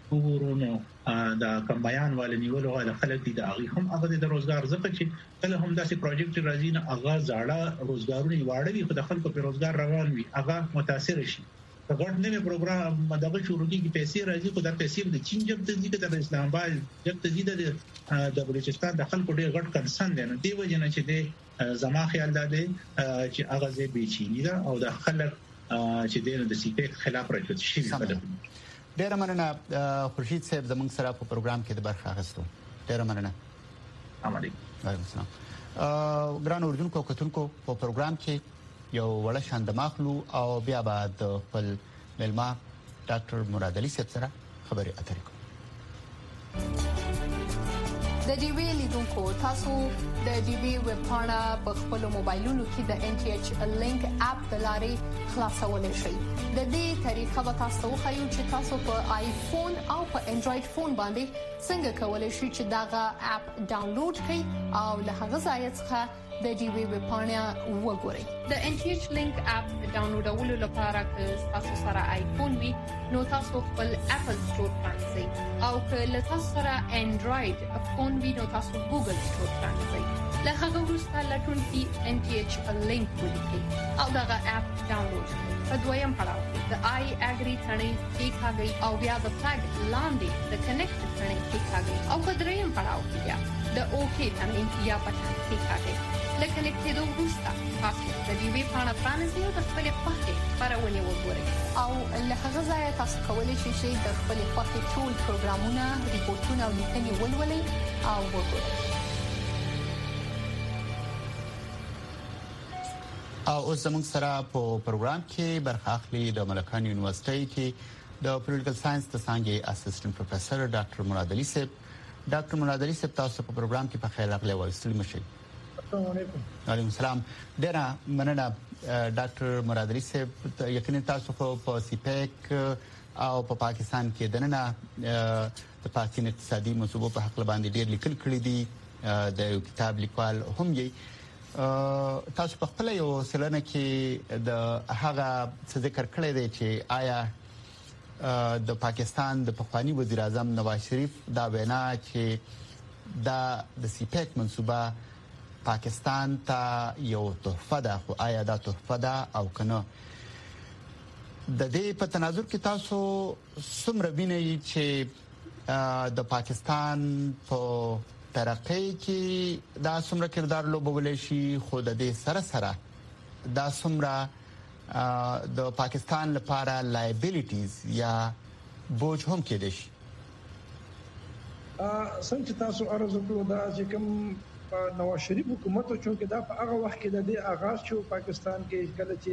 وګورو دا کمبایان والے نیولو غواړي خلک دي د هغه هم هغه د روزګار زکه چې کله هم داسې پروجیکټ راځي نه هغه زاړه روزګارونه واړوي خو د خلکو په روزګار روان وي هغه متاثر شي. غټ نوې پروګرام دغه شروع کیږي پیسې راځي خو دا پیسې د چین جب ته ځي د اسلام آباد جب ته ځي د بلوچستان د خلکو ډېر غټ کنسرن دی نو دی وجنه چې د زما خیال دا دی چې هغه زه بيچینی دا او د خلک چې د سیپیک خلاف راځي شي. ډیر مننه خورشید صاحب زموږ سره په پروګرام کې د برخه اخیستو. ډیر مننه. وعلیکم السلام. ګران اوردونکو کتونکو په پروګرام کې یو وړ شاند ماخلو او بیا بعد خپل ملما ډاکټر مراد علي صاحب سره خبرې اترې کوو. د ډي وی لیدونکو تاسو د ډي وی ویب پاڼه په خپل موبایلونو کې د ان ټي ایچ لینک اپ د لارې خلاصولای شئ. د دې طریقه به تاسو خو چې تاسو په آیفون او په انډراید فون باندې څنګه کولای شئ چې داغه اپ ډاونلوډ کړئ او له هغه ځای څخه د ډي وی ویب پاڼه وګورئ. د ان ټي ایچ لینک اپ ډاونلوډولو لپاره که تاسو سره آیفون وي نو تاسو خپل اپل سٹور پرانځئ او که تاسو سره انډراید فون وي نو تاسو ګوګل سٹور پرانځئ. له هغه وروسته لټون کې ان ټي ایچ لینک ولیکئ او دغه اپ ډاونلوډ کړئ. په دویم پړاو کې د آی اګری ثنې کلیک کړئ او بیا د فلګ لاندې د کنیکټ ثنې کلیک کړئ او په دریم پړاو کې بیا د اوکی ثنې یا پټن کلیک کړئ. لکه نکټېدو وروسته تاسو د دې وی پاڼه پرانیزئ او د خپل خوښې خبرونه وګورئ او له هغه ځای تاسو کولی شئ د خپل خوښې ټول پروګرامونه ریپورتونه او لیکنې ولولئ او وګورئ. اوس زموږ سره په پروګرام کې برخه اخلي د ملکان یونیورسيټي کې د پولیټیکل ساينس د څانګې اسسټنټ پروفیسور ډاکټر مراد علي صاحب. ډاکټر مراد علي صاحب تاسو په پروګرام کې په خیر راغلی وای. ستړي مشئ. السلام علیکم. وعلیکم السلام. ډیره مننه ډاکټر مراد علي صاحب. یقینا تاسو په سیپیک او په پاکستان کې دننه د پاکستان اقتصادي منصوبو په حق باندې ډیر لیکل کړی دي. د یو کتاب لیکوال هم یې. تاسو په خپل یو سلنه کې د هغه څه ذکر کړی دی چې آیا د پاکستان د پخوانی وزیر اعظم نواز شریف دا وینا چې د سیپیک منصوبه پاکستان ته یو تحفه ده، خو آیا دا تحفه ده او کنه؟ د دې په تناظر کې تاسو څومره وینئ چې د پاکستان په ترقی کې دا څومره کردار لوبولی شي، خو د دې سره سره دا څومره د پاکستان لپاره لایبیلیټیز یا بوج هم کېدای شي؟ څنګه تاسو عرض وکړو دا چې کوم نواز شریف حکومت چې دا په هغه وخت کې د دې آغاز شو پاکستان کې کله چې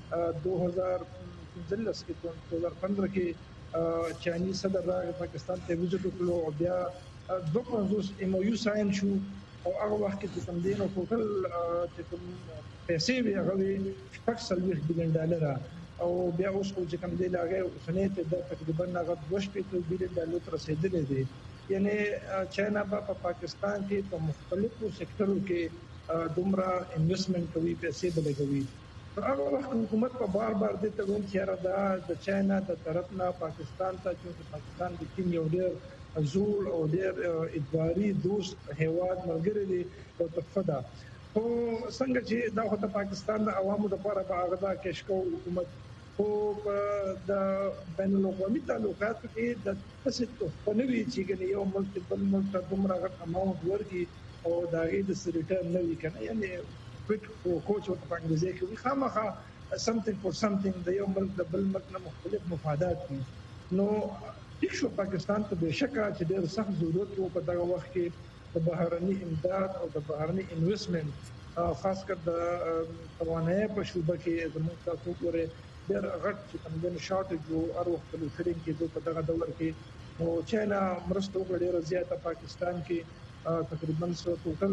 2015 کې چایي صدر راغی پاکستان ته وزټ وکړو او بیا 250 MOU ساين شو او هغه وخت کې کوم دین او ټوټل چې کوم پیسې وی هغه $6 بلین او بیا اوس چې کوم دی لاګه سنې ته د تقریبا هغه $2 بلین تر رسیدلې دي. یعنی چاینا په پاکستان کې په مختلفو سکتورو کې دومره انویسټمنټ کوي، پیسې بلګوي. هغه وخت حکومت په بار د تګون چیرې د چاینا د طرف نه پاکستان ته چې پاکستان د چین یو ډېر زول او ډېر ادواري دوست هیواد ملګری دی او تفدا خو څنګه چې دا د پاکستان د عوامو لپاره په هغه دا کېشکو حکومت او د بین الاقوامي تعلقاتو کې د تاسو په نوې چې یو ملک بل ملک ته دومره غټ اماونټ ورکړي او دا غي د سریټر نه وی کنه، یعنی کوټ کوچ او په انګلیزي کې خامخا something for something د یو ملک د بل ملک نه مختلف مفادات دي. نو شو پاکستان ته بشکره چې ډېر سخت ضرورت وو په دغه وخت کې د بهرني امداد او د بهرني انویسټمنټ خاص کر د توانایي په شوبه کې زموږ تاسو ګورئ ډېر غټ چې کوم د شارټیج او هر وخت په لوټرینګ کې په دغه دور کې او چاینا مرسته وکړه ډېر زیاته پاکستان کې تقریبا ټوټل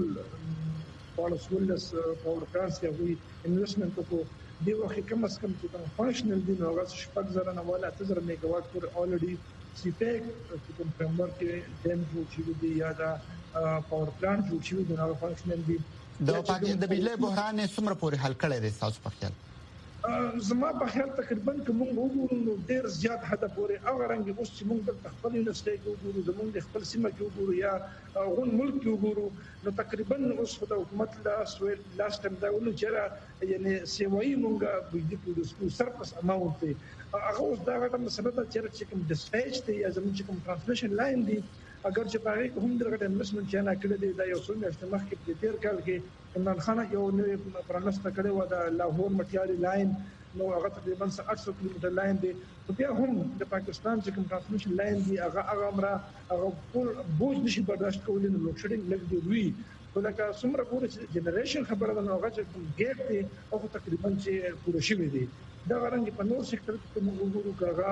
14 پاور پلانټس کې وی انویسټمنټ کو دی وخت کم از کم چې کوم فنکشنل دي نو هغه شپږ زره نه ولا 8000 میگاواټ پر اولریډي سیپیک چې کوم فریم ورک کې دیم جوړ شوی دی یا دا پاور پلانټ جوړ شوی دی نو فنکشنل دي. د بجلی بحران څومره پورې حل کړی دی تاسو په خیال؟ زما په خیال تقریبا کوم وګورو نو ډیر زیات حد پورې او رنګ اوس چې موږ د خپل یونیورسيټي کې وګورو زموږ د خپل سیمه کې وګورو یا غون ملک کې وګورو نو تقریبا اوس د حکومت لاست ټایم دا ونه چیرې یعنی سیوایي موږ بجلی پروډوس سرپس اماونټ دی هغه اوس دا غټه مسله ده چې کوم ډیسپیچ دی یا زموږ کوم ترانسمیشن لاین دی اگر چې په هغه هم درګه انویسټمنټ چانه کړی دی دا یو څو میاشتې مخکې په تیر کال کې عمران خان یو نوې پرانسته کړی و د لاهور مټیاري لاین نو هغه تقریبا 800 کیلومتر لاین دی بیا هم د پاکستان چې کوم ترانسمیشن لاین دی هغه امره هغه ټول بوج نشي برداشت کولای نو لوډ شیډینګ لګ دی وی ولکه څومره پورې جنریشن خبره ده نو هغه چې کوم ګیټ دی او تقریبا چې پوره شوی دی دا غرانګي په نور سېکټر کې موږ وګورو کاغه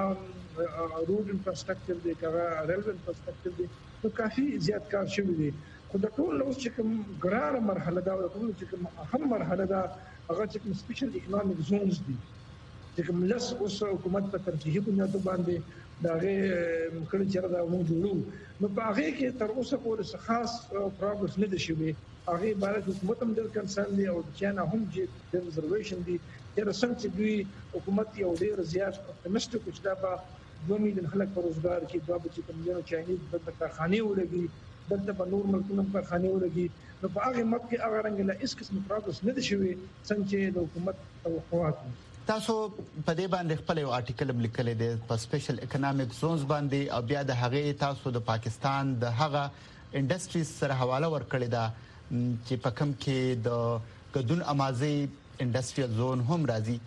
روډ انفراستراکچر دی کاغه ریلوے انفراستراکچر دی نو کافي زیات کار شوی دی خو د ټول اوس چې کوم ګرانه مرحله دا او چې کوم اهم مرحله دا هغه چې کوم سپیشل اکونومیک زونز دي چې کوم لس اوس حکومت په ترجیحي بنیاد باندې دا غي مخکې چې دا موږ جوړو نو په هغه کې تر اوسه پورې خاص پروګرس نه دي شوی هغه بارے حکومت هم د کنسرن دی او چانه هم چې د ریزرویشن دي د رسنټ دوی حکومت یو ډیر زیات اپټیمسټیک چې دا به 2 میلیون خلک په روزګار کې دا به چې کوم یو چاینیز د کارخانه ولګي دلته په نور ملکونو کارخانه ولګي نو په هغه مت کې هغه رنګ له اس قسم پروګرس نه دي شوی څنګه د حکومت توقعات. تاسو په دې باندې خپل یو آرټیکل لیکلی دی په سپیشل اکونومیک زونز باندې او بیا د هغه تاسو د پاکستان د هغه انډستریز سره حواله ورکړی دا چې په کوم کې د ګډون امازي انډستریال زون هم راځي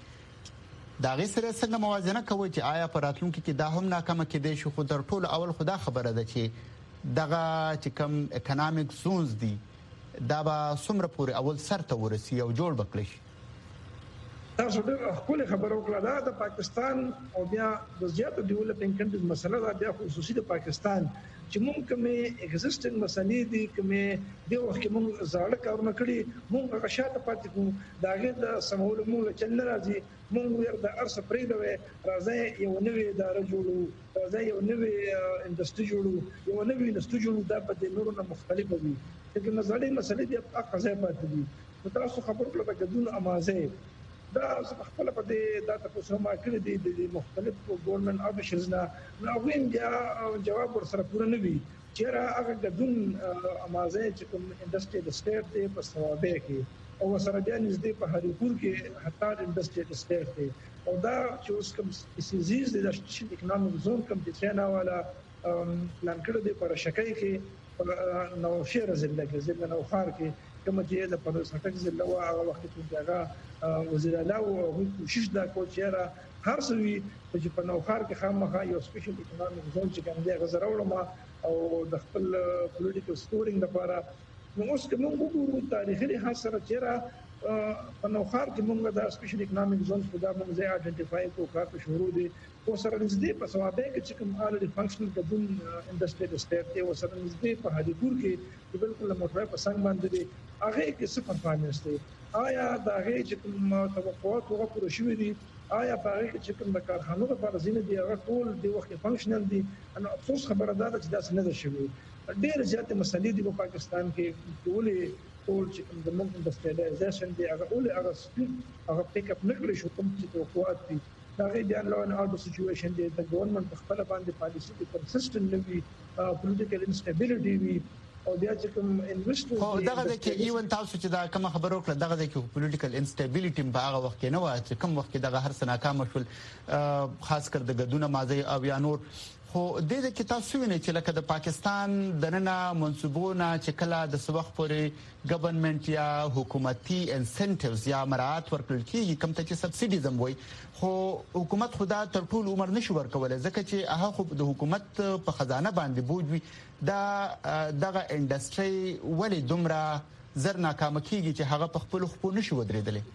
دا غي سره څنګه موازنه کوي چې آیا په راتلونکو کې دا هم ناکامه کېدای شي خو تر ټولو اول خدا خبره ده چې دغه چې کوم اکونومیک زونز دي دا به څومره پورې اول سر ته ورسي او جوړ بکړي شي؟ تاسو ډېر خپل خبرو کړه دا د پاکستان او بیا د زیاتو ډیولپینګ کنټریز مسله دا بیا خصوصي د پاکستان چې موږ کومه ایگزیسټینګ مسلې دي کومه د وخت کې موږ زاړه کارونه کړی موږ هغه شاته پاتې کوو داغه د سمول موږ چل راځي موږ ور د ارس پرېدوي راځي یو نوې اداره جوړو راځي یو نوې انډستری جوړو یو نوې انډستری جوړو دا په نورو نه مختلفه وي چې نظري مسلې دي په قضا پاتې دي تاسو خبر کړل د ګډون امازه دا خپل په دې دا تاسو ما کړی دي د مختلفو ګورنمنت افیشلز نه وین بیا جواب ورسره پوره نه وي چې هغه ګډون امازه چې کوم انډستری د سټیټ دی په ثوابه کې او سره بیا نږدې په هریپور کې حتی انډستری د سټیټ دی او دا چې اوس کوم سپیسیز د شین اکونومیک زون کوم چې څنګه والا پلان کړی دی پر شکای کې نو شهر ضلع کې ضلع نو خار کې کوم چې د پر سټک ضلع هغه وخت کې هغه وزیر اعلی او کوشش دا کو چې هر څوی چې په نوخار کې خامخا یو سپیشل اکونومیک زون چې کوم دی غزراوړم او د خپل پولیټیکل سکورینګ لپاره نو اوس کوم وګورو تاریخي لحاظ سره چې په نوخار کې موږ د سپیشل اکونومیک زون په دا موږ ځای اډنټیفای کوو کار شروع دي او سره نږدې په ثوابه کې چې کوم الریډي فنکشنل ګډون انډستری د سټیټ دی او سره نږدې په هریپور کې بالکل موټر په څنګه باندې دي هغه کې څه پرفارمنس دی آیا دا هغه چې کوم توقعات هغه پوره شوي دي آیا په هغه کې چې کوم د کارخانو لپاره ځینې دی هغه ټول د وخت فنکشنل دي نو افسوس خبره ده چې دا څه نه شوي ډېر زیات مسلې دي په پاکستان کې ټول چې کوم د موږ انډستریالایزیشن دی هغه سپیډ هغه پیک اپ نه کړی شو کوم چې توقعات دي دا غي بیا لو ان اورډر سچويشن دی د ګورنمنت خپل باندې پالیسی د کنسسټنټ نه وي پولیټیکل انسټابیلیټي وي او بیا چې کوم انویسټر او دغه د کې ایون تاسو چې دا کوم خبرو کړه دغه د کې پولیټیکل انسټابیلیټي په هغه وخت کې نه و چې کوم وخت کې دغه هر څه ناکام شول خاص کر د ګډونه مازه او یا نور خو د دې کې تاسو وینئ چې لکه د پاکستان دننه منسوبونه چې کله د سوخ پورې ګورنمنت یا حکومتي انسنټیوز یا مراعات ورکړل کیږي کوم ته چې سبسایډیز هم وي خو حکومت خدا تر ټول عمر نشي ورکولای ځکه چې هغه خو د حکومت په خزانه باندې بوج وي دا دغه انډستری ولې دومره زر ناکام کیږي چې هغه په خپل خپل نشي ودرېدلی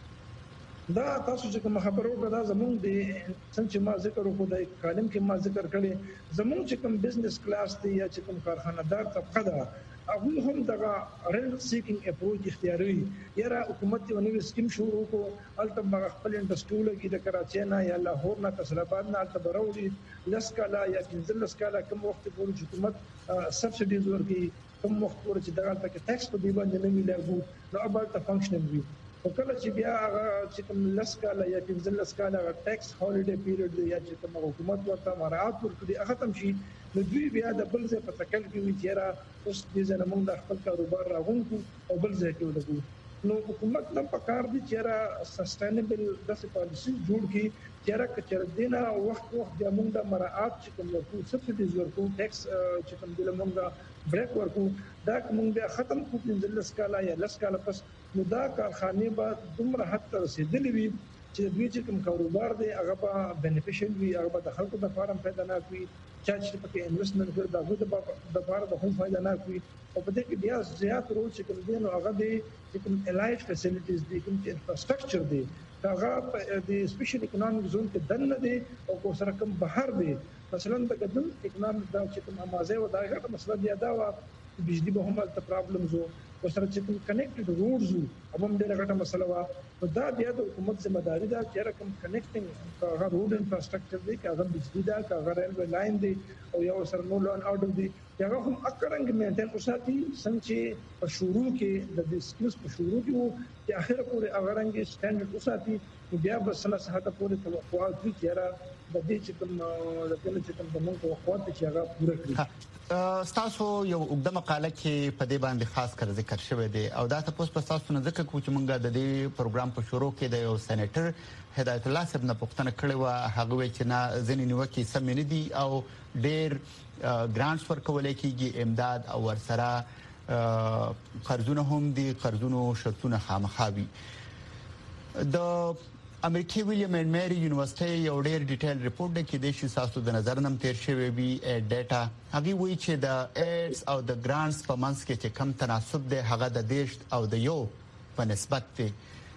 دا تاسو چې کوم خبرو کړه دا زموږ د څنګه ما ذکر وکړ د کالم کې ما ذکر کړی زموږ چې کوم بزنس کلاس دی یا چې کوم کارخانه‌دار طبقه ده هغه هم دغه رینټ سیکینګ اپروچ اختیاروي یاره حکومت یو نوې سکیم شروع وکړو البته خپل انډستریول کې د کراچۍ نه یا لاهور نه فیصل آباد نه البته براوي لسکالا یا کینزل سکالا کوم وخت پورې حکومت سبسایډیز ورکړي کوم وخت پورې چې دغه تک ټیکس په دی باندې نه ملګرو نو ابالته فنکشنل وي او کله چې بیا چې کوم لسکالا یا کینزل سکالا ټیکس هالیډے پیریډ دی یا چې کوم حکومت ورته مراعات ورکړي هغه تم شي نو دوی بیا د بل ځای په تکل کې وی چیرې اوس دې زمونږ د خپل کاروبار راغونکو او بل ځای کې ولګو نو حکومت نن په کار دي چیرې سستینبل د پالیسی جوړ کی چیرې کچر دینا وخت بیا موږ د مراعات چې کوم ورکو سبسایډیز ورکو ټیکس چې کوم د موږ بریک ورکو دا موږ بیا ختم کو کینزل سکالا یا لسکالا پس نو دا کارخانه به دومره حد ته رسیدلې وي چې دوی چې کوم کاروبار دی هغه به بینیفیشل وي هغه به د خلکو د فارم پیدا نه کوي چې پکې انویسټمنټ کړي دا د فارم به هم فائدہ نه کوي او په دې کې بیا زیات رول چې کوم دی نو هغه دی چې کوم الایډ فیسیلیټیز دي کوم انفراستراکچر دی هغه د سپیشل اکونومیک زون کې دنه دی او کو سره کوم بهر دی مثلا د ګډون اکونومیک دا چې کوم امازه و دا غټه مسله دی دا و بجلی به هم د پرابلمز او سره چې کوم کنیکټډ روډز هم ډېره غټه مسله و نو دا بیا د حکومت ذمہ داری ده چې کوم کنیکټینګ هغه روډ انفراستراکچر دی هغه بجلی دا هغه ریلوی لاین دی او یو سره نو لون اورډر دی هغه هم اکرنګ مینټین اوساتي څنګه په شروع کې د ډیسکس په شروع کې وو چې اخر پورې هغه رنګ سټانډرډ اوساتي بیا به سنه ساعته پورې توقعات دي چې د دې چې کوم د کله چې کوم د موږ توقعات چې هغه پوره کړی تاسو یو وګړه مقاله کې په دې باندې خاص کر ذکر شوی دی او دا تاسو په تاسو نه ذکر کوم چې موږ د دې پروګرام په شروع کې د یو سېنیټر هدایت الله صاحب نه پوښتنه کړې و هغه وی چې نه ځینې نیوکې سم نه دي او ډېر ګرانټس ورکول کېږي امداد او ورسره قرضونه هم دي قرضونو شرطونه خامخابي د امریکای ویلیام اینڈ میری یونیورسيټي یو ډېر ډیټیل ریپورت دی کې د شاسو د نظر نم تیر شوی وی ډاټا هغه وی چې د ایډز او د ګرانټس په منځ کې چې کم تناسب دی هغه د دیش او د یو په نسبت دی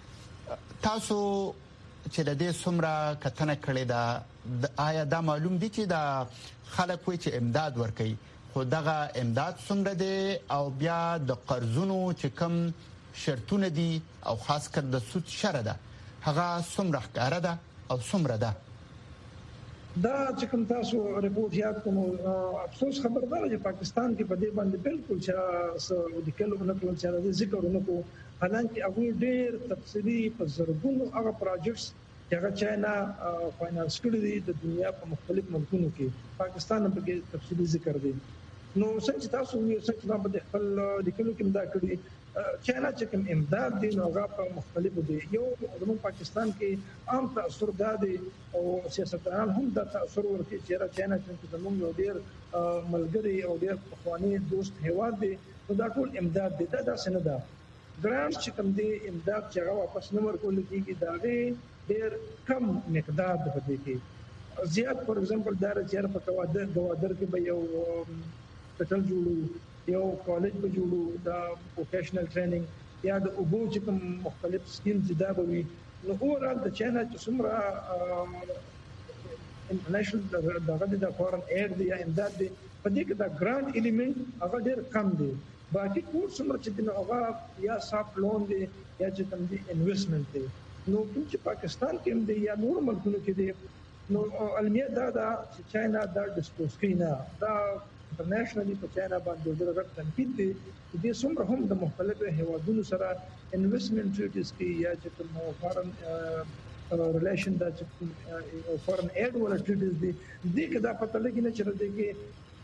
تاسو چې د دې څومره کتنه کړې ده آیا دا معلوم دي چې دا خلک وایي چې امداد ورکوي خو دغه امداد څومره دی او بیا د قرضونو چې کم شرطونه دي او خاص کر د سود شره ده هغه څومره ښکاره ده او څومره ده دا چې کوم تاسو ریپورت یاد کوم افسوس خبردار چې پاکستان کې په دې باندې بالکل چې د کلو نه کول چې د ذکر ونکو حالانکه هغه ډېر تفصیلی په زرګونو هغه پروجیکټس چې هغه چاینا فاینانس کړی دي د دنیا په مختلف ملکونو کې پاکستان په کې تفصیلی ذکر دي نو څنګه تاسو یو څه چې په خپل لیکلو کې دا کړی چاینا چې کوم امداد دي نو هغه په مختلفو دي یو د پاکستان کې عام تاثیر دادي او سیاستوالان هم د تاثیر ورکړي چې چاینا چې زموږ یو ډیر ملګری او ډیر پخوانی دوست هیواد دي نو دا ټول امداد دي دا څنګه ده ګرانټ چې کوم دي امداد چې هغه واپس نه ورکول کیږي دا ډیر کم مقدار د پدې کې زیات فور ایگزامپل دا چې په گوادر کې به یو هوټل جوړو یو کالج به جوړو دا پروفیشنل ټریننګ یا د اوبو چې کوم مختلف سکیمز دا به وي نو اورال د چاینا چې څومره انټرنیشنل دغه د فورن ایډ دی یا امداد دی په دې کې دا ګرانټ الیمنٹ هغه ډیر کم دی باقي ټول څومره چې د هغه یا سافټ لون دی یا چې کوم دی انویسټمنٹ دی نو چې پاکستان کې دی یا نور ملکونو کې دی نو المیه دا چې چاینا دا ډسپوز کوي نه دا انټرنیشنلی په چاینا باندې د رغت تنقید دي چې څومره هم د مختلفو هیوادونو سره انویسټمنټ ټریټیز کې یا چې کوم فارن ریلیشن دا چې فارن ایډ ولا ټریټیز دي دې کې دا پته لګی نه چې راځي کې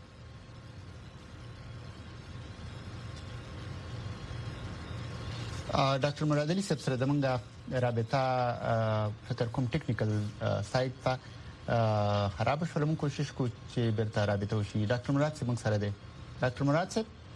ډاکټر مراد علي صاحب سره دمنګه رابطه فکر کوم ټیکنیکل سایت ته خراب شول موږ کوشش کوو چې بیرته رابطه وشي ډاکټر مراد صاحب موږ سره دی ډاکټر مراد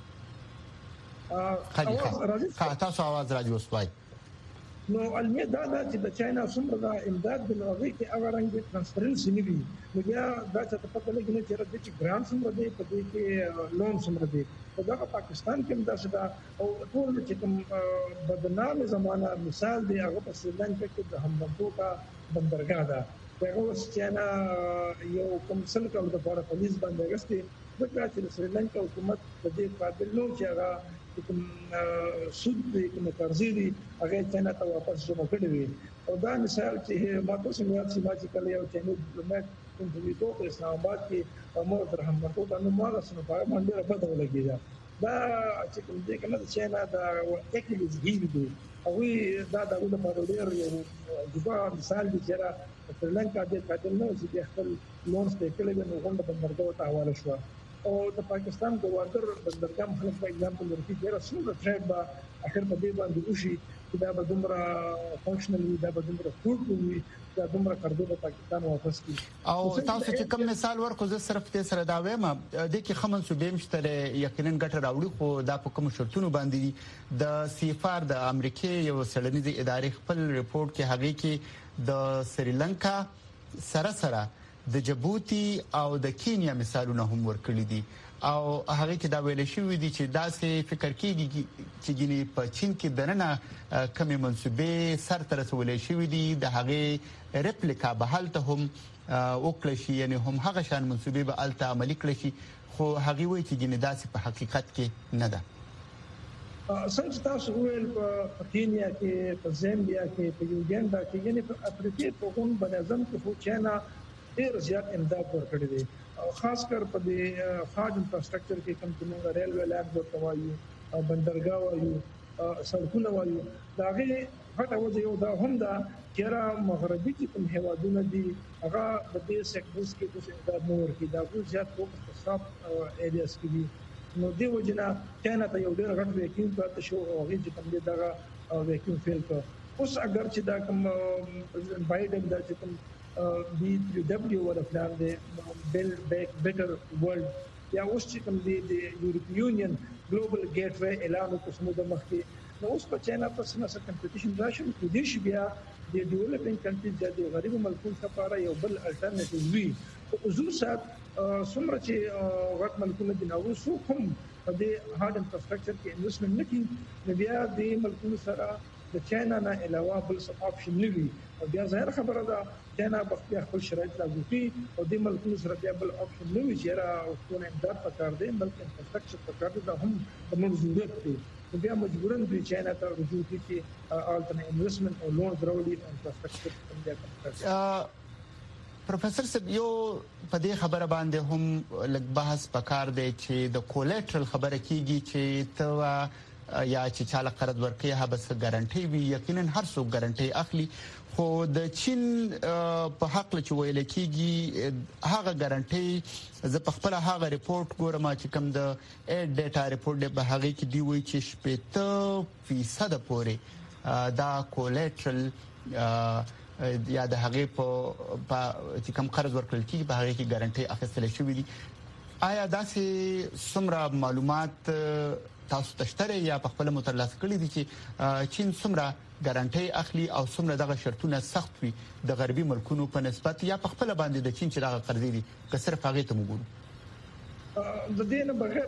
صاحب تاسو आवाज راځي اوس وای نو المیه دا چې د چاینا څومره د امداد د نوغي کې هغه رنګ د ترانسپیرنسي نه وي نو بیا دا چې په لګي نه چې د ګرانټ څومره دی په دې کې لون څومره دی او دا پاکستان کې هم دا څه او ټول چې کوم بدنامه زمانہ مثال دی هغه په سریلانکا کې د همدغه کا بندرګاه ده هغه اوس چاینا یو کوم څل کول د پاره پولیس باندې غستې د چې سریلانکا حکومت د دې قابل نو چې هغه کوم سود دي کوم قرضې دي هغه چاینا ته واپس جمع کړي وي او دا مثال چې ما تاسو سمات چې کله یو چاینا ډیپلوماټ کوم په اسلام آباد کې امر درهم ورکو دا نو ماغه سره په باندې راځي ولګي دا چې کوم دې کنه چاینا دا اکیلیز هیل دي او دا د لپاره ډېر یو دغه مثال دی چې سریلانکا د قاتل نو چې خپل لونز ته کېږي نو غونډه بندرګاه ته حواله شو او د پاکستان گوادر بندرګاه خلک په ایگزامپل ورکی ډېر څومره ټریډ با اخر په دې باندې وشي چې دا به دومره فنکشنل وي دا به دومره فوډ وي دا دومره قرضه په پاکستان واپس کی او تاسو چې کوم مثال ورکو زه صرف ته سره دا وایم د کې خمن سو بیم شته یقینا ګټه راوړي خو دا په کوم شرطونو باندې د سیفار د امریکای یو سړنیزي ادارې خپل ریپورت کې هغه کې د سریلانکا سره د جبوتی او د کینیا مثالونه هم ورکړي دي او هغه کې دا ویل شوی دي چې دا څه فکر کیږي چې ګینه په چین کې دننه کمی منسوبې سر تر رسولې شوی دي د هغه ریپلیکا به حالته هم وکړي شي یعنی هم هغه شان منسوبې به الته عملي کړي شي خو هغه وایي چې ګینه داسې په حقیقت کې نه ده څنګه تاسو ویل په کینیا کې په زامبیا کې په یوګاندا کې یعنی په افریقا په کوم بنظم کې خو چاینا ډیر زیات امداد ورکړي دي خاص کر په دې خاص انفراستراکچر کې کوم څنګه ریلوے لاب ورته وایي او بندرګاه وایي سړکونه وایي دا غي هټه وځي یو دا هم دا چې مغربي کې کوم هوادونه دي هغه د دې سیکټرز کې څه امداد نه ورکړي دا ټول زیات په صاف ایریاز کې دي نو دی وجنه چاینا ته یو ډیر غټ ویکیوم پاتې شو او هغه چې کوم دغه ویکیوم فیل کړ اوس اگر چې دا کوم پرزیدنت بایدن دا چې کوم BW ولا پلان دی build back better world یا اوس چې کوم دی د یورپ یونین ګلوبل ګیټ وے اعلان وکړو د مخکې نو اوس په چاینا په سره کمپټیشن راشي د دې شي بیا د ډیولپینګ کنټریز د غریب ملکونو لپاره یو بل الټرنیټیو وي او حضور صاحب څومره چې وخت ملکونه د نو سو کوم د هارد انفراستراکچر کې انویسټمنټ نکړي نو بیا د ملکونو سره د چاینا نه علاوه بل څه آپشن نه وي او بیا ظاهر خبره ده چاینا بیا خپل شرایط لاګو کوي او د ملکونو سره بیا بل آپشن نه وي چې را اوسونه امداد پکار دی بلکې انفراستراکچر پکار دی دا هم د موږ ضرورت دی بیا مجبورن دوی چاینا ته رجوع کوي چې الټرنیټ انویسټمنټ او لون دراوړي انفراستراکچر څنګه پروفیسور صاحب یو په دې خبره باندې هم لږ بحث پکار دی چې د کولیټرل خبره کیږي چې ته یا چې چاله قرض ورکړي هغه بس ګارانټي وي یقینا هر څوک ګارانټي اخلي خو د چین په حق له چویل کیږي هغه ګارانټي ز په خپل هغه ریپورت ګورم چې کوم د ډیټا ریپورت به هغه کې دی وی چې 70% پورې دا کولیټرل یا د هغه په چې کوم قرض ورکړل کیږي په هغه کې ګارانټي اخیستل شوې دي آیا داسې څومره معلومات تاسو تشتره یا په خپل مترلاسه کړی دي چې چین څومره ګارانټي اخلي او څومره دغه شرطونه سخت وي د غربي ملکونو په نسبت یا په خپل باندې د چین چې دغه قرضې دي که صرف هغه ته وګورو د دې نه بغیر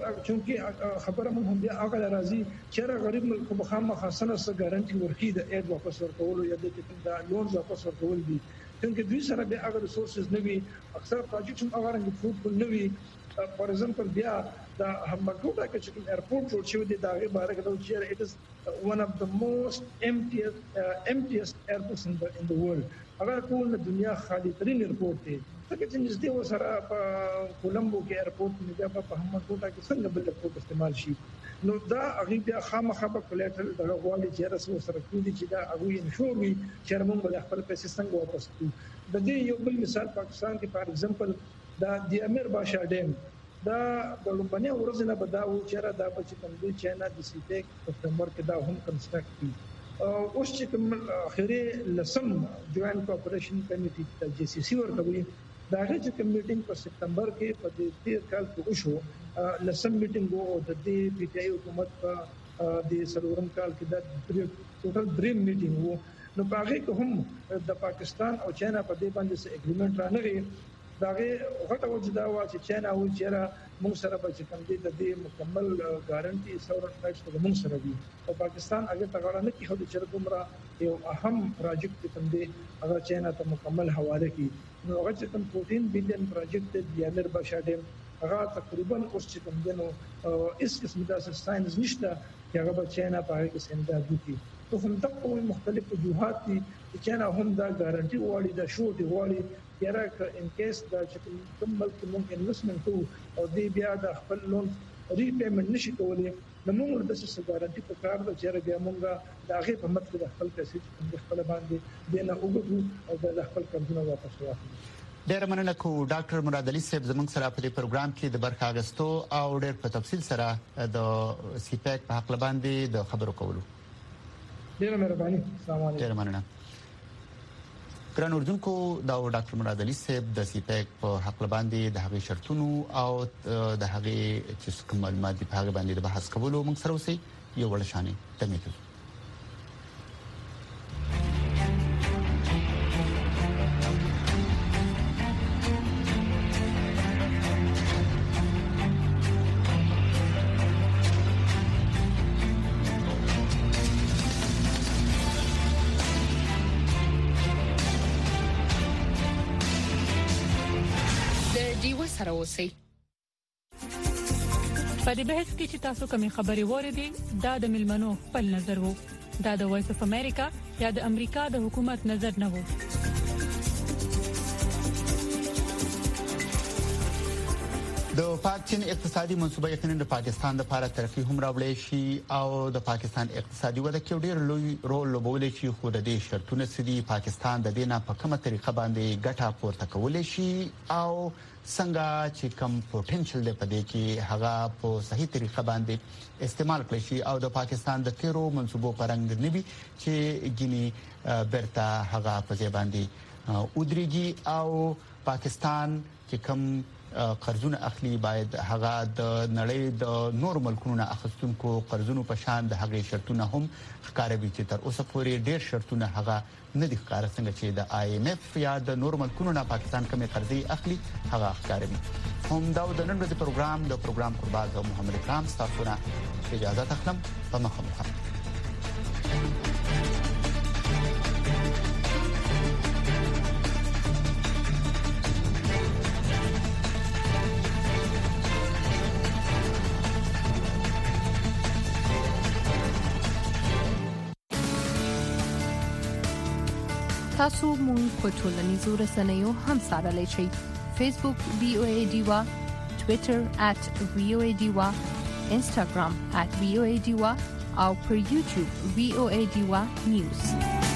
چې خبره مونږ هم بیا هغه راځي چې غریب ملک په خامه خاصنه سره ګارانټي ورکړي د اید واپس ورکول یا د لون واپس ورکول دي څنګه دوی سره به هغه ریسورسز نه وي اکثر پروجیکټ هم هغه رنګ فوټ نه وي فار ایگزامپل بیا د همغږي کې چې ایرپورټ جوړ شوی دی دا غي باره کې چې it is one of the most emptiest airports in the world هغه ټول د دنیا خالي ترين ایرپورټ دی څنګه چې نږدې وسره په کولمبو کې ایرپورټ نه بیا په همغه ټوټه کې څنګه بل ایرپورټ استعمال شي نو دا هغه بیا خامخا په کولیټرل دغه غواړي چې رسو سره کوي چې دا هغه انشور وي چې موږ به خپل پیسې څنګه واپس کړو د دې یو بل مثال پاکستان کې فار ایگزامپل دا د امیر باشا ډیم دا د لومبني ورځنه بداو چې دا په چې کوم دی چاینا د سیټیک په فرمور کې دا هم کنسټرکټ کی اوس چې کوم اخیری لسم جوائنٹ اپریشن کمیټي د جی سی سی ورکوي دا چې کوم میټینګ په سپتمبر کې په دې 13 کال کې وشو لسم میټینګ وو د دې پی ټی آی حکومت په د سلورم کال کې د ټوټل دریم میټینګ وو نو هغه کې هم د پاکستان او چاینا په دې باندې څه اګریمنت رانغی داغه غټه وجدا وا چې چاینا و چې موږ سره به کوم دي د دې مکمل ګارانټي سورن رائټس ته موږ سره دي او پاکستان هغه تغاړه نه کیږي چې کومره یو اهم پروجیکټ کوم دي هغه چاینا ته مکمل حواله کی نو هغه چې کوم 14 بلین پروجیکټ دی امیر باشا ډیم هغه تقریبا اوس چې کوم دي نو اس قسم د ساينس نشته چې هغه به چاینا په هغه کې سنداد دي نو هم د مختلف وجوهات دي چې چاینا هم دا ګارانټي واړي دا شوټ واړي یاره ان کیس دا چې کوم ملک ممکن انویسټمنت او دی بیا د خپل لون ریپیمنت نشي کولای نو موږ د څه ګارانټي په کار د چیرې بیا موږ دا غي په مطلب خپل پیسې په خپل باندې دینه وګورو او د خپل قرضونه واپس واخلو ډیر مننه کو ډاکټر مراد علي صاحب زموږ سره په دې پروګرام کې د برخه اغستو او ډیر په تفصیل سره د سی پیک په حق باندې د خبرو کولو ډیر مهرباني السلام علیکم ډیر مننه ګران اردوونکو دا ډاکټر مراد علي صاحب د سی پیک په حق باندې د هغې شرطونو او د هغې چې کوم معلومات دي په هغه باندې د بحث کولو موږ سره اوسئ یو ول شانې تمه په دې بحث کې چې تاسو کومې خبرې وریدي دا د ملمنو خپل نظر وو دا د وایس اف امریکا یا د امریکا د حکومت نظر نه وو د پاکستان اقتصادي منصوبه یقینا د پاکستان لپاره ترقی هم راوړي شي او د پاکستان اقتصادي وده کې ډېر لوی رول لوبولای شي خو د دې شرطونه سدي پاکستان د دینه په کومه طریقه باندې ګټه پورته کولای شي او څنګه چې کم پوتنشل دی په دې کې هغه په صحیح طریقه باندې استعمال کړي شي او د پاکستان د تیرو منصوبو پرنګ نبي چې ګینی برتا هغه په ځای باندې ودرېږي او پاکستان چې کم قرضونه اخلي باید هغه د نړۍ د نور ملکونو اخیستونکو قرضونو په شان د هغې شرطونه هم ښکاروي چې تر اوسه پورې ډېر شرطونه هغه نه دي ښکاره څنګه چې د آی ایم اف یا د نور ملکونو نه پاکستان کومې قرضې اخلي هغه ښکاروي هم دا د نن ورځې پروګرام قربان محمد اکرام تاسو نه اجازه تخلم په مخه تاسو مونږ په ټولنیزو رسنیو هم سره شئ. فیسبوک VOA ډیوا، ټوئیټر @VOA ډیوا، انستګرام @VOA ډیوا او پر یوټیوب VOA ډیوا نیوز.